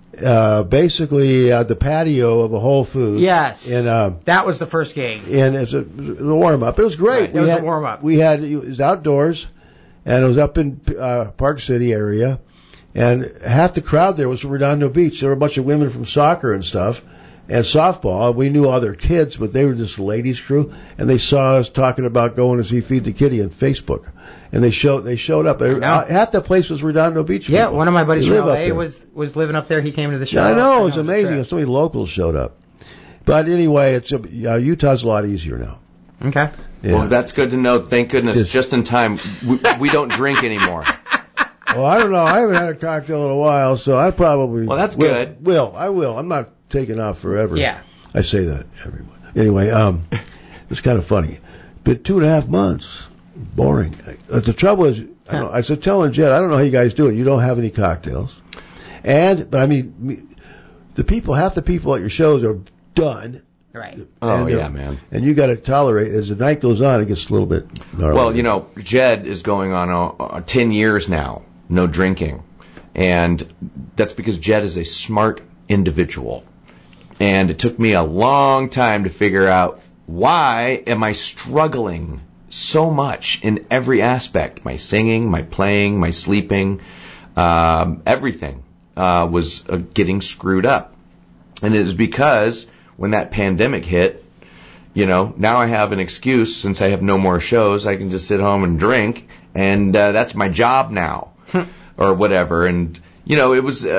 the patio of a Whole Foods. Yes. And that was the first gig. And it was a warm up. It was great. Right, it was a warm up. It was outdoors, and it was up in Park City area, and half the crowd there was from Redondo Beach. There were a bunch of women from soccer and stuff, and softball. We knew all their kids, but they were just ladies' crew, and they saw us talking about going to see Feed the Kitty on Facebook. And they showed up. Half the place was Redondo Beach people. Yeah, one of my buddies from LA was living up there. He came to the show. Yeah, I know, it was amazing. So many locals showed up. But anyway, Utah's a lot easier now. Okay. Yeah. Well, that's good to know. Thank goodness. Just in time. We don't drink anymore. Well, I don't know. I haven't had a cocktail in a while, so I probably... Well, that's good. I will. I'm not taking off forever. Yeah. I say that everyone. Anyway, it's kind of funny. But 2.5 months... Boring. The trouble is, I was telling Jed, I don't know how you guys do it. You don't have any cocktails. But I mean, half the people at your shows are done. Right. Oh, yeah, man. And you got to tolerate, as the night goes on, it gets a little bit gnarly. Well, you know, Jed is going on 10 years now, no drinking. And that's because Jed is a smart individual. And it took me a long time to figure out, why am I struggling so much in every aspect? My singing, my playing, my sleeping, everything was getting screwed up. And it is because when that pandemic hit, you know, now I have an excuse. Since I have no more shows, I can just sit home and drink, and that's my job now, or whatever. And you know, it was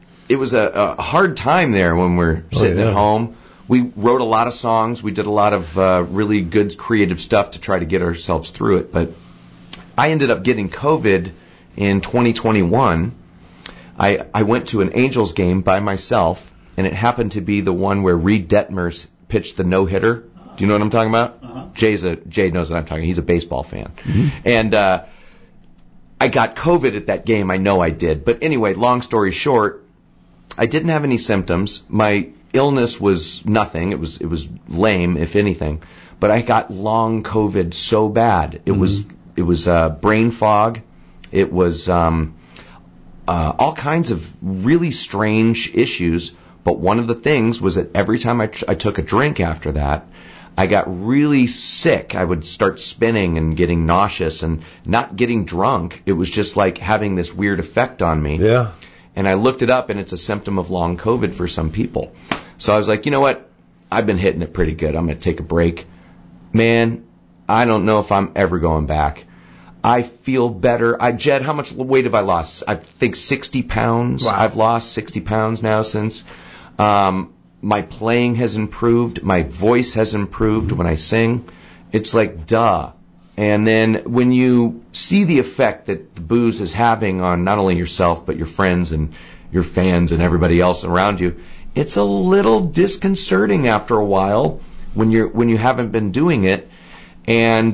a hard time there when we're sitting at home. We wrote a lot of songs. We did a lot of really good creative stuff to try to get ourselves through it. But I ended up getting COVID in 2021. I went to an Angels game by myself, and it happened to be the one where Reed Detmers pitched the no-hitter. Do you know what I'm talking about? Uh-huh. Jay knows what I'm talking about. He's a baseball fan. Mm-hmm. And I got COVID at that game. I know I did. But anyway, long story short, I didn't have any symptoms. My illness was nothing. It was lame, if anything. But I got long COVID so bad. It was brain fog. It was all kinds of really strange issues. But one of the things was that every time I took a drink after that, I got really sick. I would start spinning and getting nauseous and not getting drunk. It was just like having this weird effect on me. Yeah. And I looked it up, and it's a symptom of long COVID for some people. So I was like, you know what? I've been hitting it pretty good. I'm going to take a break. Man, I don't know if I'm ever going back. I feel better. Jed, how much weight have I lost? I think 60 pounds. Wow. I've lost 60 pounds now since. My playing has improved. My voice has improved when I sing. It's like, duh. And then when you see the effect that the booze is having on not only yourself, but your friends and your fans and everybody else around you, it's a little disconcerting after a while when you haven't been doing it. And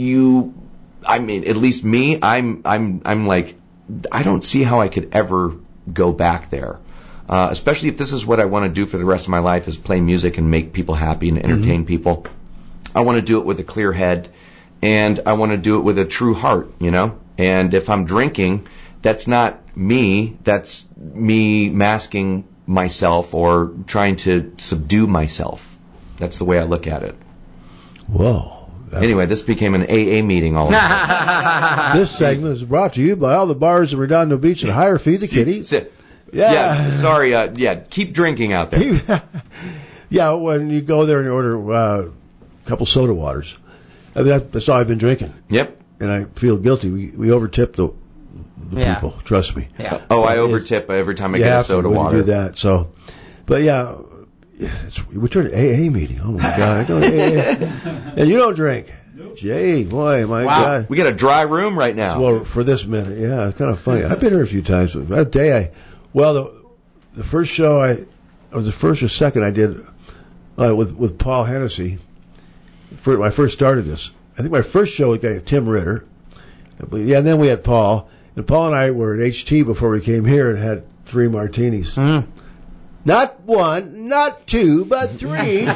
I mean, at least me, I'm like, I don't see how I could ever go back there. Especially if this is what I want to do for the rest of my life, is play music and make people happy and entertain people. I want to do it with a clear head, and I want to do it with a true heart, you know? And if I'm drinking, that's not me. That's me masking myself or trying to subdue myself. That's the way I look at it. Whoa. Anyway, this became an AA meeting all of a sudden. This segment is brought to you by all the bars in Redondo Beach and hire Feed the Kitty. Yeah, sorry. Keep drinking out there. Yeah, when you go there and order a couple soda waters, I mean, that's all I've been drinking. Yep. And I feel guilty. We overtip the people. Trust me. Yeah. Oh, I overtip every time I get a soda water. You do that. So, but yeah, we turned an AA meeting. Oh my God, I go to AA, and you don't drink. Nope. Jay, boy, my God. We got a dry room right now. Well, for this minute, yeah, it's kind of funny. I've been here a few times. That day, the first show or the first or second I did with Paul Hennessy. When I first started this, I think my first show was Tim Ritter. Yeah, and then we had Paul. And Paul and I were at HT before we came here and had 3 martinis. Mm. Not 1, not 2, but 3.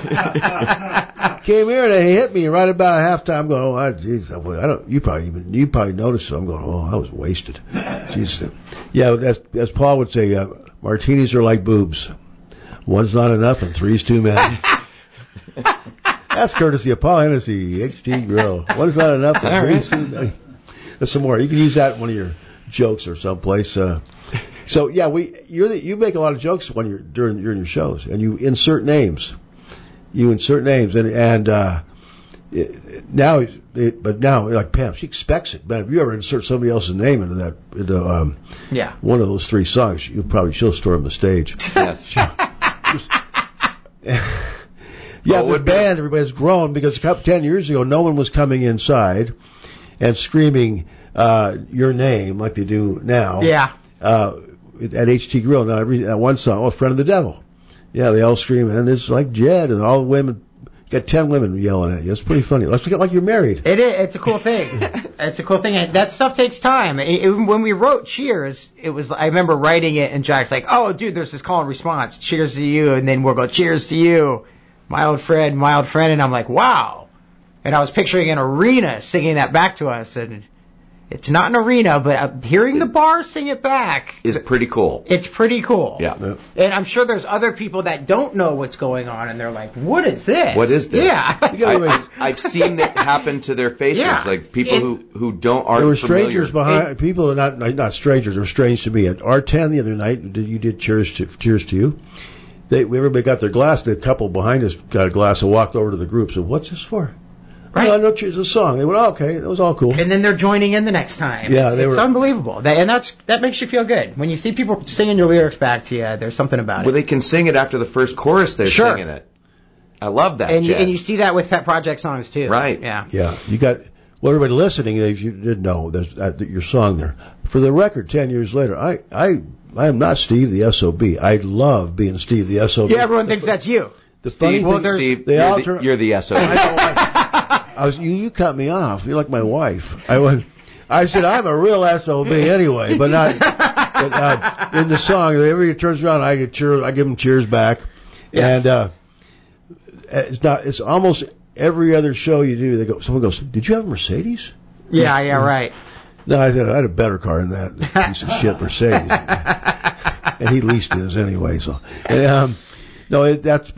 Came here and they hit me right about halftime. I'm going, oh, geez, you probably noticed it. I'm going, oh, I was wasted. Jeez. Yeah, as Paul would say, martinis are like boobs. 1's not enough and 3's too many. That's courtesy of Paul Hennessy, HT Grill. 1's not enough and 3's too many. There's some more. You can use that in one of your jokes or someplace. So yeah, you make a lot of jokes when you're during your shows, and you insert names. And now like Pam, she expects it. But if you ever insert somebody else's name into one of those 3 songs, she'll storm the stage. Yes. Yeah, the band, everybody's grown because 10 years ago, no one was coming inside and screaming your name like they do now. Yeah. At HT Grill. Now, that one song, Friend of the Devil. Yeah, they all scream, and it's like Jed, and all the women got 10 women yelling at you. It's pretty funny. Let's get like you're married. It is. It's a cool thing. It's a cool thing. And that stuff takes time. When we wrote Cheers, I remember writing it and Jack's like, oh, dude, there's this call and response. Cheers to you. And then we'll go, cheers to you. Mild friend. And I'm like, wow. And I was picturing an arena singing that back to us. And it's not an arena, but hearing the bar sing it back is pretty cool. It's pretty cool. Yeah. And I'm sure there's other people that don't know what's going on, and they're like, what is this? What is this? Yeah. I've seen it happen to their faces, like people who aren't There were familiar. strangers behind, people not strangers, they were strange to me. At R10 the other night, you did Cheers to You. Everybody got their glass, the couple behind us got a glass and walked over to the group. So what's this for? Right. Oh, no, Cheers, a song. They went, oh, okay, that was all cool. And then they're joining in the next time. Yeah, it's unbelievable. That makes you feel good. When you see people singing your lyrics back to you, there's something about it. Well, they can sing it after the first chorus they're singing it. I love that, and you see that with Pet Project songs, too. Right. Yeah. Yeah. You got, well, everybody listening, if you didn't know, there's your song there. For the record, 10 years later, I am not Steve the SOB. I love being Steve the SOB. Yeah, everyone thinks that's you. The funny thing, Steve, you're the SOB. You cut me off. You're like my wife. I said I'm a real SOB anyway, but not. But, in the song, whenever he turns around, I give him cheers back, and it's almost every other show you do. Someone goes, "Did you have a Mercedes?" Yeah, right. No, I had a better car than that piece of shit Mercedes, and he leased his anyway. So, and, no,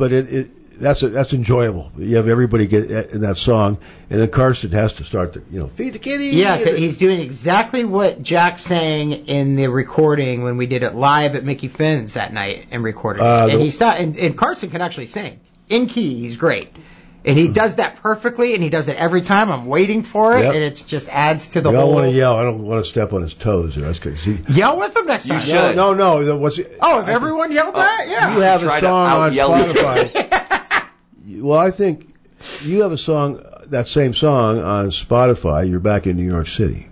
that's enjoyable. You have everybody get in that song, and then Carson has to start to, feed the kitty. Yeah, he's doing exactly what Jack sang in the recording when we did it live at Mickey Finn's that night and recorded it. And Carson can actually sing. In key, he's great. And he does that perfectly, and he does it every time. I'm waiting for it, and it just adds to the whole... I don't want to yell. I don't want to step on his toes. That's good. Yell with him next time. You should. No. If everyone yelled that? Yeah. You have a song on Spotify. Well, I think you have a song, that same song on Spotify. You're back in New York City.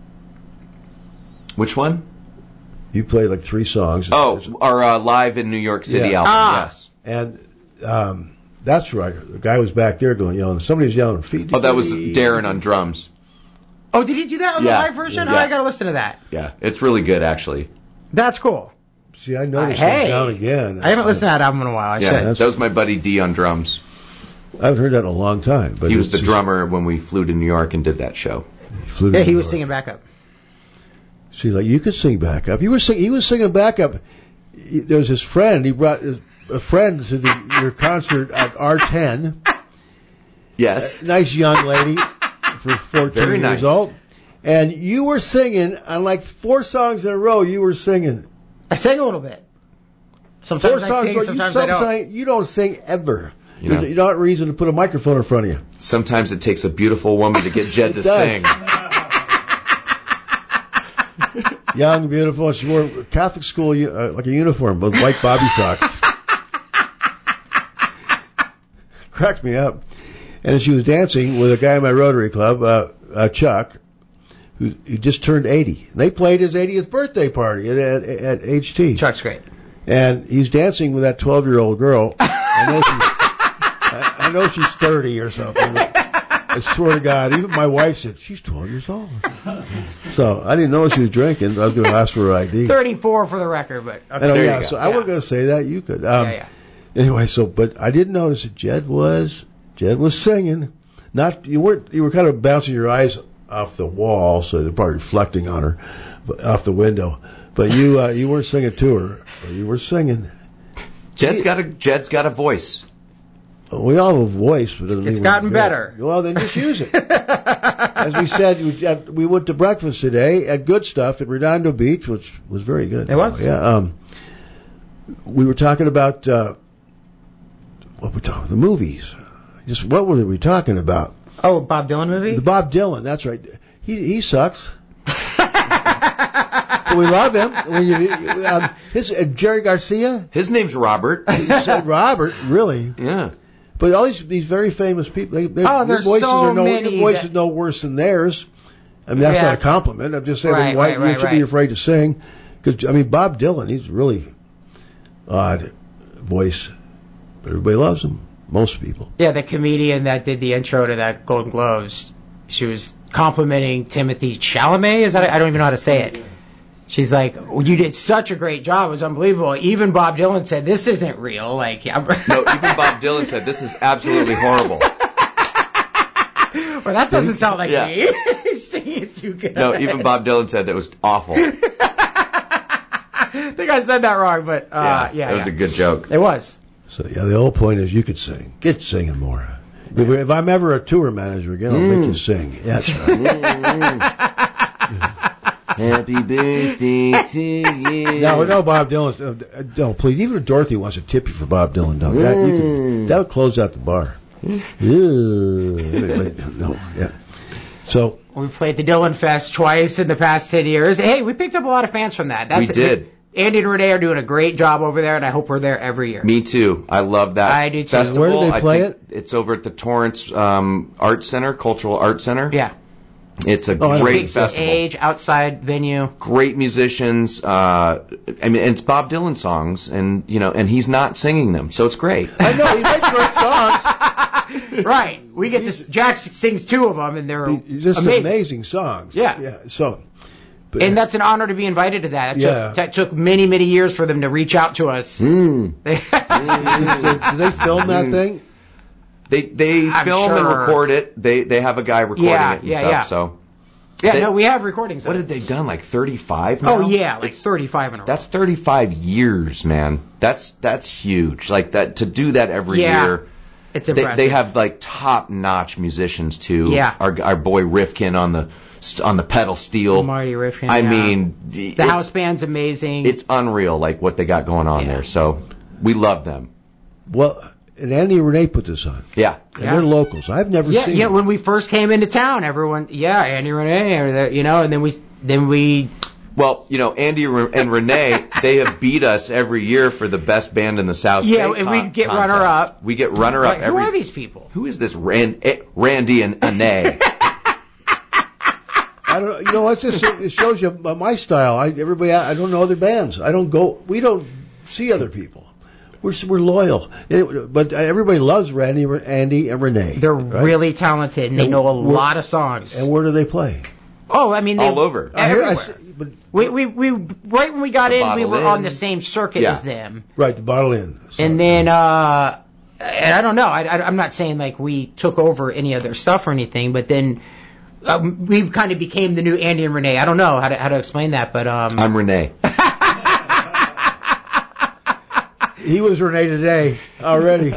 Which one? You played like 3 songs. Our Live in New York City album, yes. And... that's right. The guy was back there yelling. Somebody's yelling, feed the kitty. That was Darren on drums. Oh, did he do that on the live version? Yeah. Oh, I got to listen to that. Yeah, it's really good, actually. That's cool. See, I noticed him down again. I haven't listened to that album in a while. I should. That was my buddy D on drums. I haven't heard that in a long time. But he was the drummer when we flew to New York and did that show. He was singing backup. She's like, you could sing backup. He was singing backup. There was his friend. He brought a friend to your concert at R10. Yes. Nice young lady for 14 years old. And you were singing on like 4 songs in a row. You were singing. I sang a little bit. Sometimes I sing, sometimes I don't. You don't sing ever. You don't have reason to put a microphone in front of you. Sometimes it takes a beautiful woman to get Jed to sing. Young, beautiful. She wore Catholic school like a uniform with white bobby socks. Cracked me up. And she was dancing with a guy in my Rotary Club, Chuck, who just turned 80. And they played his 80th birthday party at HT. Chuck's great. And he's dancing with that 12-year-old girl. I know she's 30 or something. I swear to God, even my wife said, she's 12 years old. So I didn't know she was drinking. I was going to ask for her ID. 34 for the record, but okay. I wasn't going to say that. You could. Anyway, but I didn't notice that Jed was singing. You were kind of bouncing your eyes off the wall, so they're probably reflecting on her, off the window. But you weren't singing to her. You were singing. Jed's got a voice. We all have a voice, but it's gotten better. Well, then just use it. As we said, we went to breakfast today at Good Stuff at Redondo Beach, which was very good. It was. Yeah. We were talking about the movies. Just what were we talking about? Oh, Bob Dylan movie? The Bob Dylan. That's right. He sucks. But we love him. Jerry Garcia. His name's Robert. He said Robert, really? Yeah. But all these very famous people, your there's voices so many. Your voice is no worse than theirs. I mean, that's not a compliment. I'm just saying you should be afraid to sing. Because, I mean, Bob Dylan, he's really odd voice. But everybody loves him. Most people. Yeah, the comedian that did the intro to that Golden Globes, she was complimenting Timothy Chalamet. Is that? I don't even know how to say it. She's like, well, you did such a great job. It was unbelievable. Even Bob Dylan said, this isn't real. Like, no, even Bob Dylan said, this is absolutely horrible. Well, that doesn't sound like me. He's singing it too good. No, even Bob Dylan said that was awful. I think I said that wrong, but it was a good joke. It was. So yeah, the whole point is you could sing. Get singing more. If I'm ever a tour manager again, I'll make you sing. That's right. Happy birthday to you. No, Bob Dylan. No, please. Even if Dorothy wants to tip you for Bob Dylan, that would close out the bar. No, yeah. So we've played the Dylan Fest twice in the past 10 years. Hey, we picked up a lot of fans from that. We did. Andy and Renee are doing a great job over there, and I hope we're there every year. Me too. I love that. I do too. Festival. Where do they play it? It's over at the Torrance Art Center, Cultural Art Center. Yeah. It's a great festival. Stage, outside venue. Great musicians. It's Bob Dylan songs, and he's not singing them, so it's great. I know, he writes great songs. Right. We get this. Jack sings 2 of them, and they're just amazing songs. Yeah. So. And that's an honor to be invited to that. That took many, many years for them to reach out to us. Do they film that thing? They film and record it. They have a guy recording it and stuff. So. We have recordings. What had they done? Like 35 now? Oh yeah, like 35 in a row. That's 35 years, man. That's huge. Like that to do that every year. It's impressive. They have like top-notch musicians too. Yeah. Our boy Rifkin on the pedal steel. Marty Rifkin. I mean, the house band's amazing. It's unreal, like what they got going on there. So we love them. Well, and Andy and Renee put this on. Yeah. And they're locals. I've never seen them. Yeah, when we first came into town, everyone, Andy and Renee, and then we. Well, Andy and Renee, they have beat us every year for the best band in the South. Yeah, and we get runner-up. We get runner-up every. Who are these people? Who is this Randy and Anay? I don't. It shows you my style. I don't know other bands. We don't see other people. We're loyal. But everybody loves Andy and Renee. They're really talented, and they know a lot of songs. And where do they play? Oh, I mean, all over. Everywhere. We right when we got in, we were on the same circuit as them. Right, the Bottle Inn. And then, and I don't know. I'm not saying like we took over any of their stuff or anything, but then we kind of became the new Andy and Renee. I don't know how to explain that, but I'm Renee. He was Renee today already.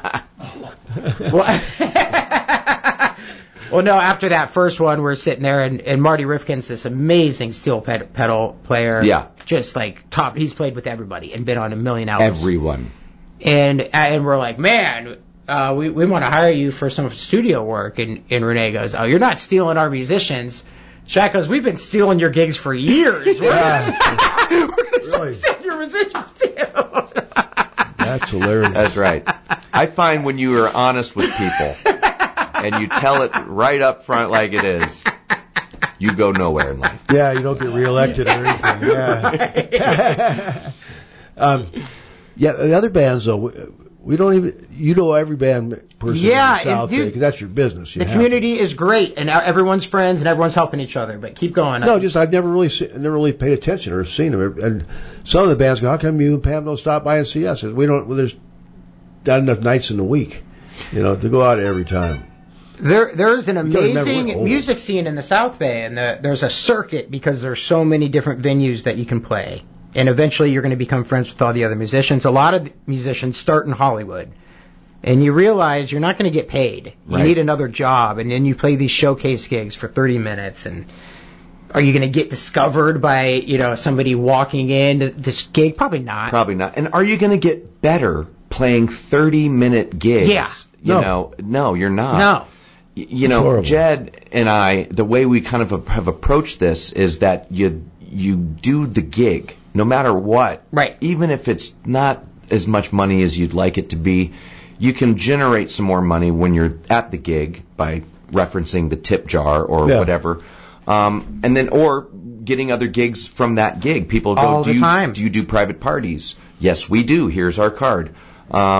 Well, no, after that first one, we're sitting there, and Marty Rifkin's this amazing steel pedal player. Yeah. Just like top. He's played with everybody and been on a million albums. Everyone. And we're like, man, we want to hire you for some studio work. And Renee goes, oh, you're not stealing our musicians. Jack goes, we've been stealing your gigs for years. We're going to start stealing your musicians, too. That's hilarious. That's right. I find when you are honest with people and you tell it right up front like it is, you go nowhere in life. Yeah, you don't get reelected or anything. Yeah. The other bands, though, we don't even, every band person in the South Bay, because that's your business. The community is great, and everyone's friends, and everyone's helping each other, but keep going. No, I've never really paid attention or seen them. And some of the bands go, how come you and Pam don't stop by and see us? There's not enough nights in the week, to go out every time. There's an amazing music scene in the South Bay, and there's a circuit because there's so many different venues that you can play. And eventually you're going to become friends with all the other musicians. A lot of musicians start in Hollywood. And you realize you're not going to get paid. You need another job. And then you play these showcase gigs for 30 minutes. And are you going to get discovered by, somebody walking into this gig? Probably not. Probably not. And are you going to get better playing 30-minute gigs? Yeah. No, you're not. No. Jed and I, the way we kind of have approached this is that you do the gig. No matter what, right? Even if it's not as much money as you'd like it to be, you can generate some more money when you're at the gig by referencing the tip jar or whatever, and then or getting other gigs from that gig. People go, all the time. Do you do private parties? Yes, we do. Here's our card.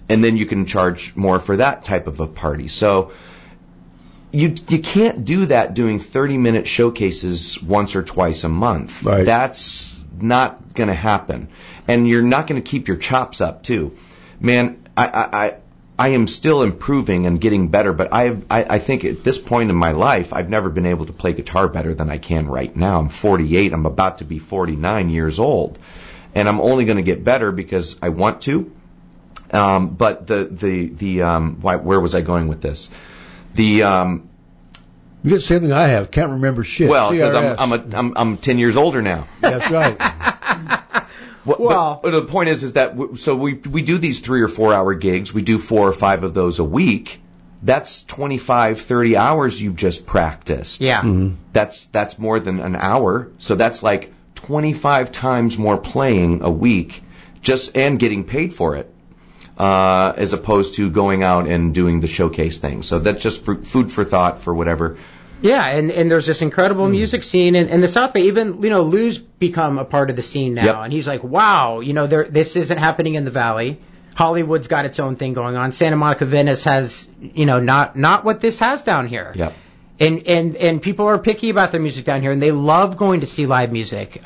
and then you can charge more for that type of a party. So you can't do that doing 30-minute showcases once or twice a month. Right. That's not going to happen. And you're not going to keep your chops up, too. Man, I am still improving and getting better, but I think at this point in my life, I've never been able to play guitar better than I can right now. I'm 48. I'm about to be 49 years old. And I'm only going to get better because I want to. But where was I going with this? You get the same thing I have. Can't remember shit. Well, because I'm 10 years older now. That's right. But the point is that we do these 3 or 4 hour gigs. We do 4 or 5 of those a week. That's 25, 30 hours you've just practiced. Yeah. Mm-hmm. That's more than an hour. So that's like 25 times more playing a week, and getting paid for it. As opposed to going out and doing the showcase thing. So that's just food for thought for whatever. Yeah, and there's this incredible music scene in the South Bay. Even, Lou's become a part of the scene now. Yep. And he's like, wow, this isn't happening in the Valley. Hollywood's got its own thing going on. Santa Monica, Venice has, not what this has down here. Yep. And people are picky about their music down here, and they love going to see live music.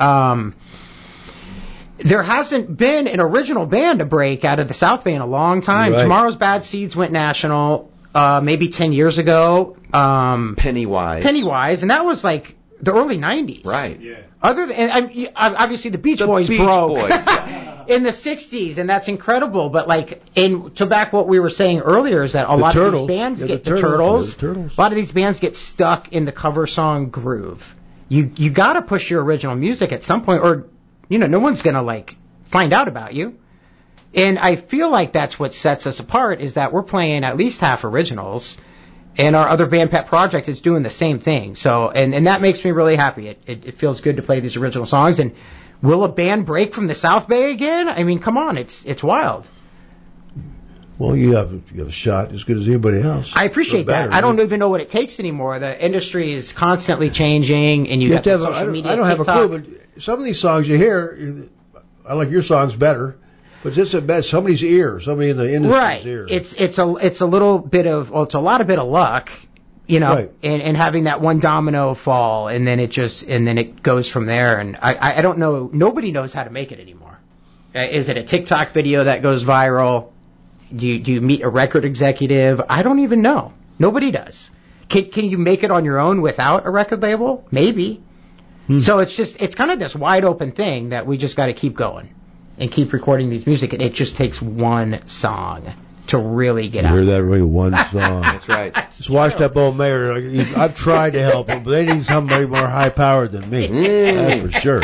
There hasn't been an original band to break out of the South Bay in a long time. Right. Tomorrow's Bad Seeds went national maybe 10 years ago. Pennywise, and that was like the early 90s. Right. Yeah. Other than, obviously the Beach Boys broke in the 60s, and that's incredible. But to back what we were saying earlier is that a lot of these bands get the Turtles. A lot of these bands get stuck in the cover song groove. You got to push your original music at some point, or no one's going to, find out about you. And I feel like that's what sets us apart, is that we're playing at least half originals, and our other band, Pet Project, is doing the same thing. So, and that makes me really happy. It feels good to play these original songs. And will a band break from the South Bay again? I mean, come on, it's wild. Well, you have a shot as good as anybody else. I appreciate that. I don't even know what it takes anymore. The industry is constantly changing, and you got the social media. I don't have TikTok. a clue, but some of these songs you hear, I like your songs better, but it's at somebody's ear, somebody in the industry's ear. It's a little bit of, it's a lot of luck, right. and having that one domino fall, and then it goes from there. And I don't know. Nobody knows how to make it anymore. Is it a TikTok video that goes viral? Do you meet a record executive? I don't even know. Nobody does. Can you make it on your own without a record label? Maybe. So it's kind of this wide open thing that we just got to keep going and keep recording these music. And it just takes one song to really get out. You hear that, really? One song. That's right. Just watch that old mayor. I've tried to help him, but they need somebody more high powered than me. That's for sure.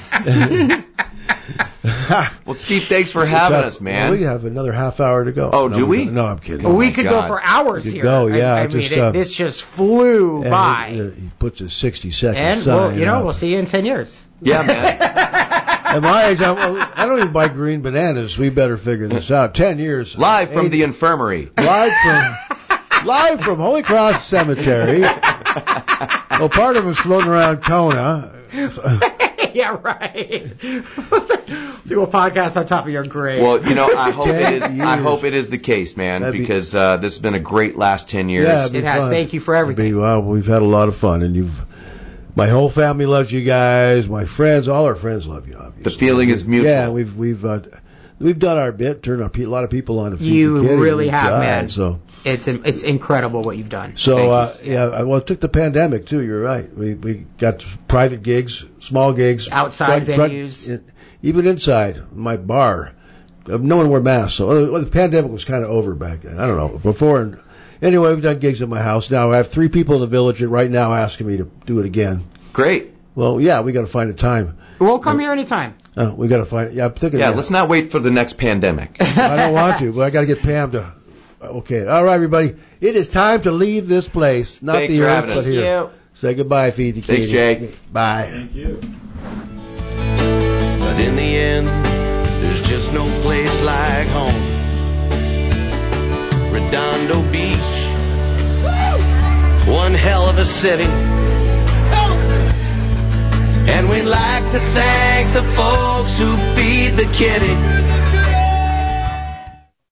Well, Steve, thanks for having us, man. Well, we have another half hour to go. Oh, do we? No, I'm kidding. Well, we could go for hours here. Go, yeah. I mean, this just flew by. He puts a 60-second and sign. We'll see you in 10 years. Yeah, man. At my age, I don't even buy green bananas. We better figure this out. 10 years. Live from the infirmary. Live from Holy Cross Cemetery. Well, part of it's floating around Kona. Yeah, right. Do a podcast on top of your grave. Well, I hope it is the case, man, because this has been a great last 10 years. Yeah, it has. Fun. Thank you for everything. Well, we've had a lot of fun, and my whole family loves you guys. My friends, all our friends love you. Obviously, the feeling is mutual. Yeah, we've done our bit, turned a lot of people on. You really have, man. So it's incredible what you've done. So it took the pandemic too. You're right. We got private gigs, small gigs, outside venues, even inside my bar. No one wore masks, so the pandemic was kind of over back then. I don't know before. Anyway, we've done gigs at my house. Now I have 3 people in the village right now asking me to do it again. Great. Well, yeah, we got to find a time. We'll come here anytime. We got to find. Yeah, I'm thinking. Yeah, let's not wait for the next pandemic. I don't want to, but I got to get Pam to. Okay, all right, everybody. It is time to leave this place. Not Thanks the for earth, having us. but here. Say goodbye, Phoebe. Thanks, Jake. Bye. Thank you. But in the end, there's just no place like home. Redondo Beach, one hell of a city. And we'd like to thank the folks who feed the kitty.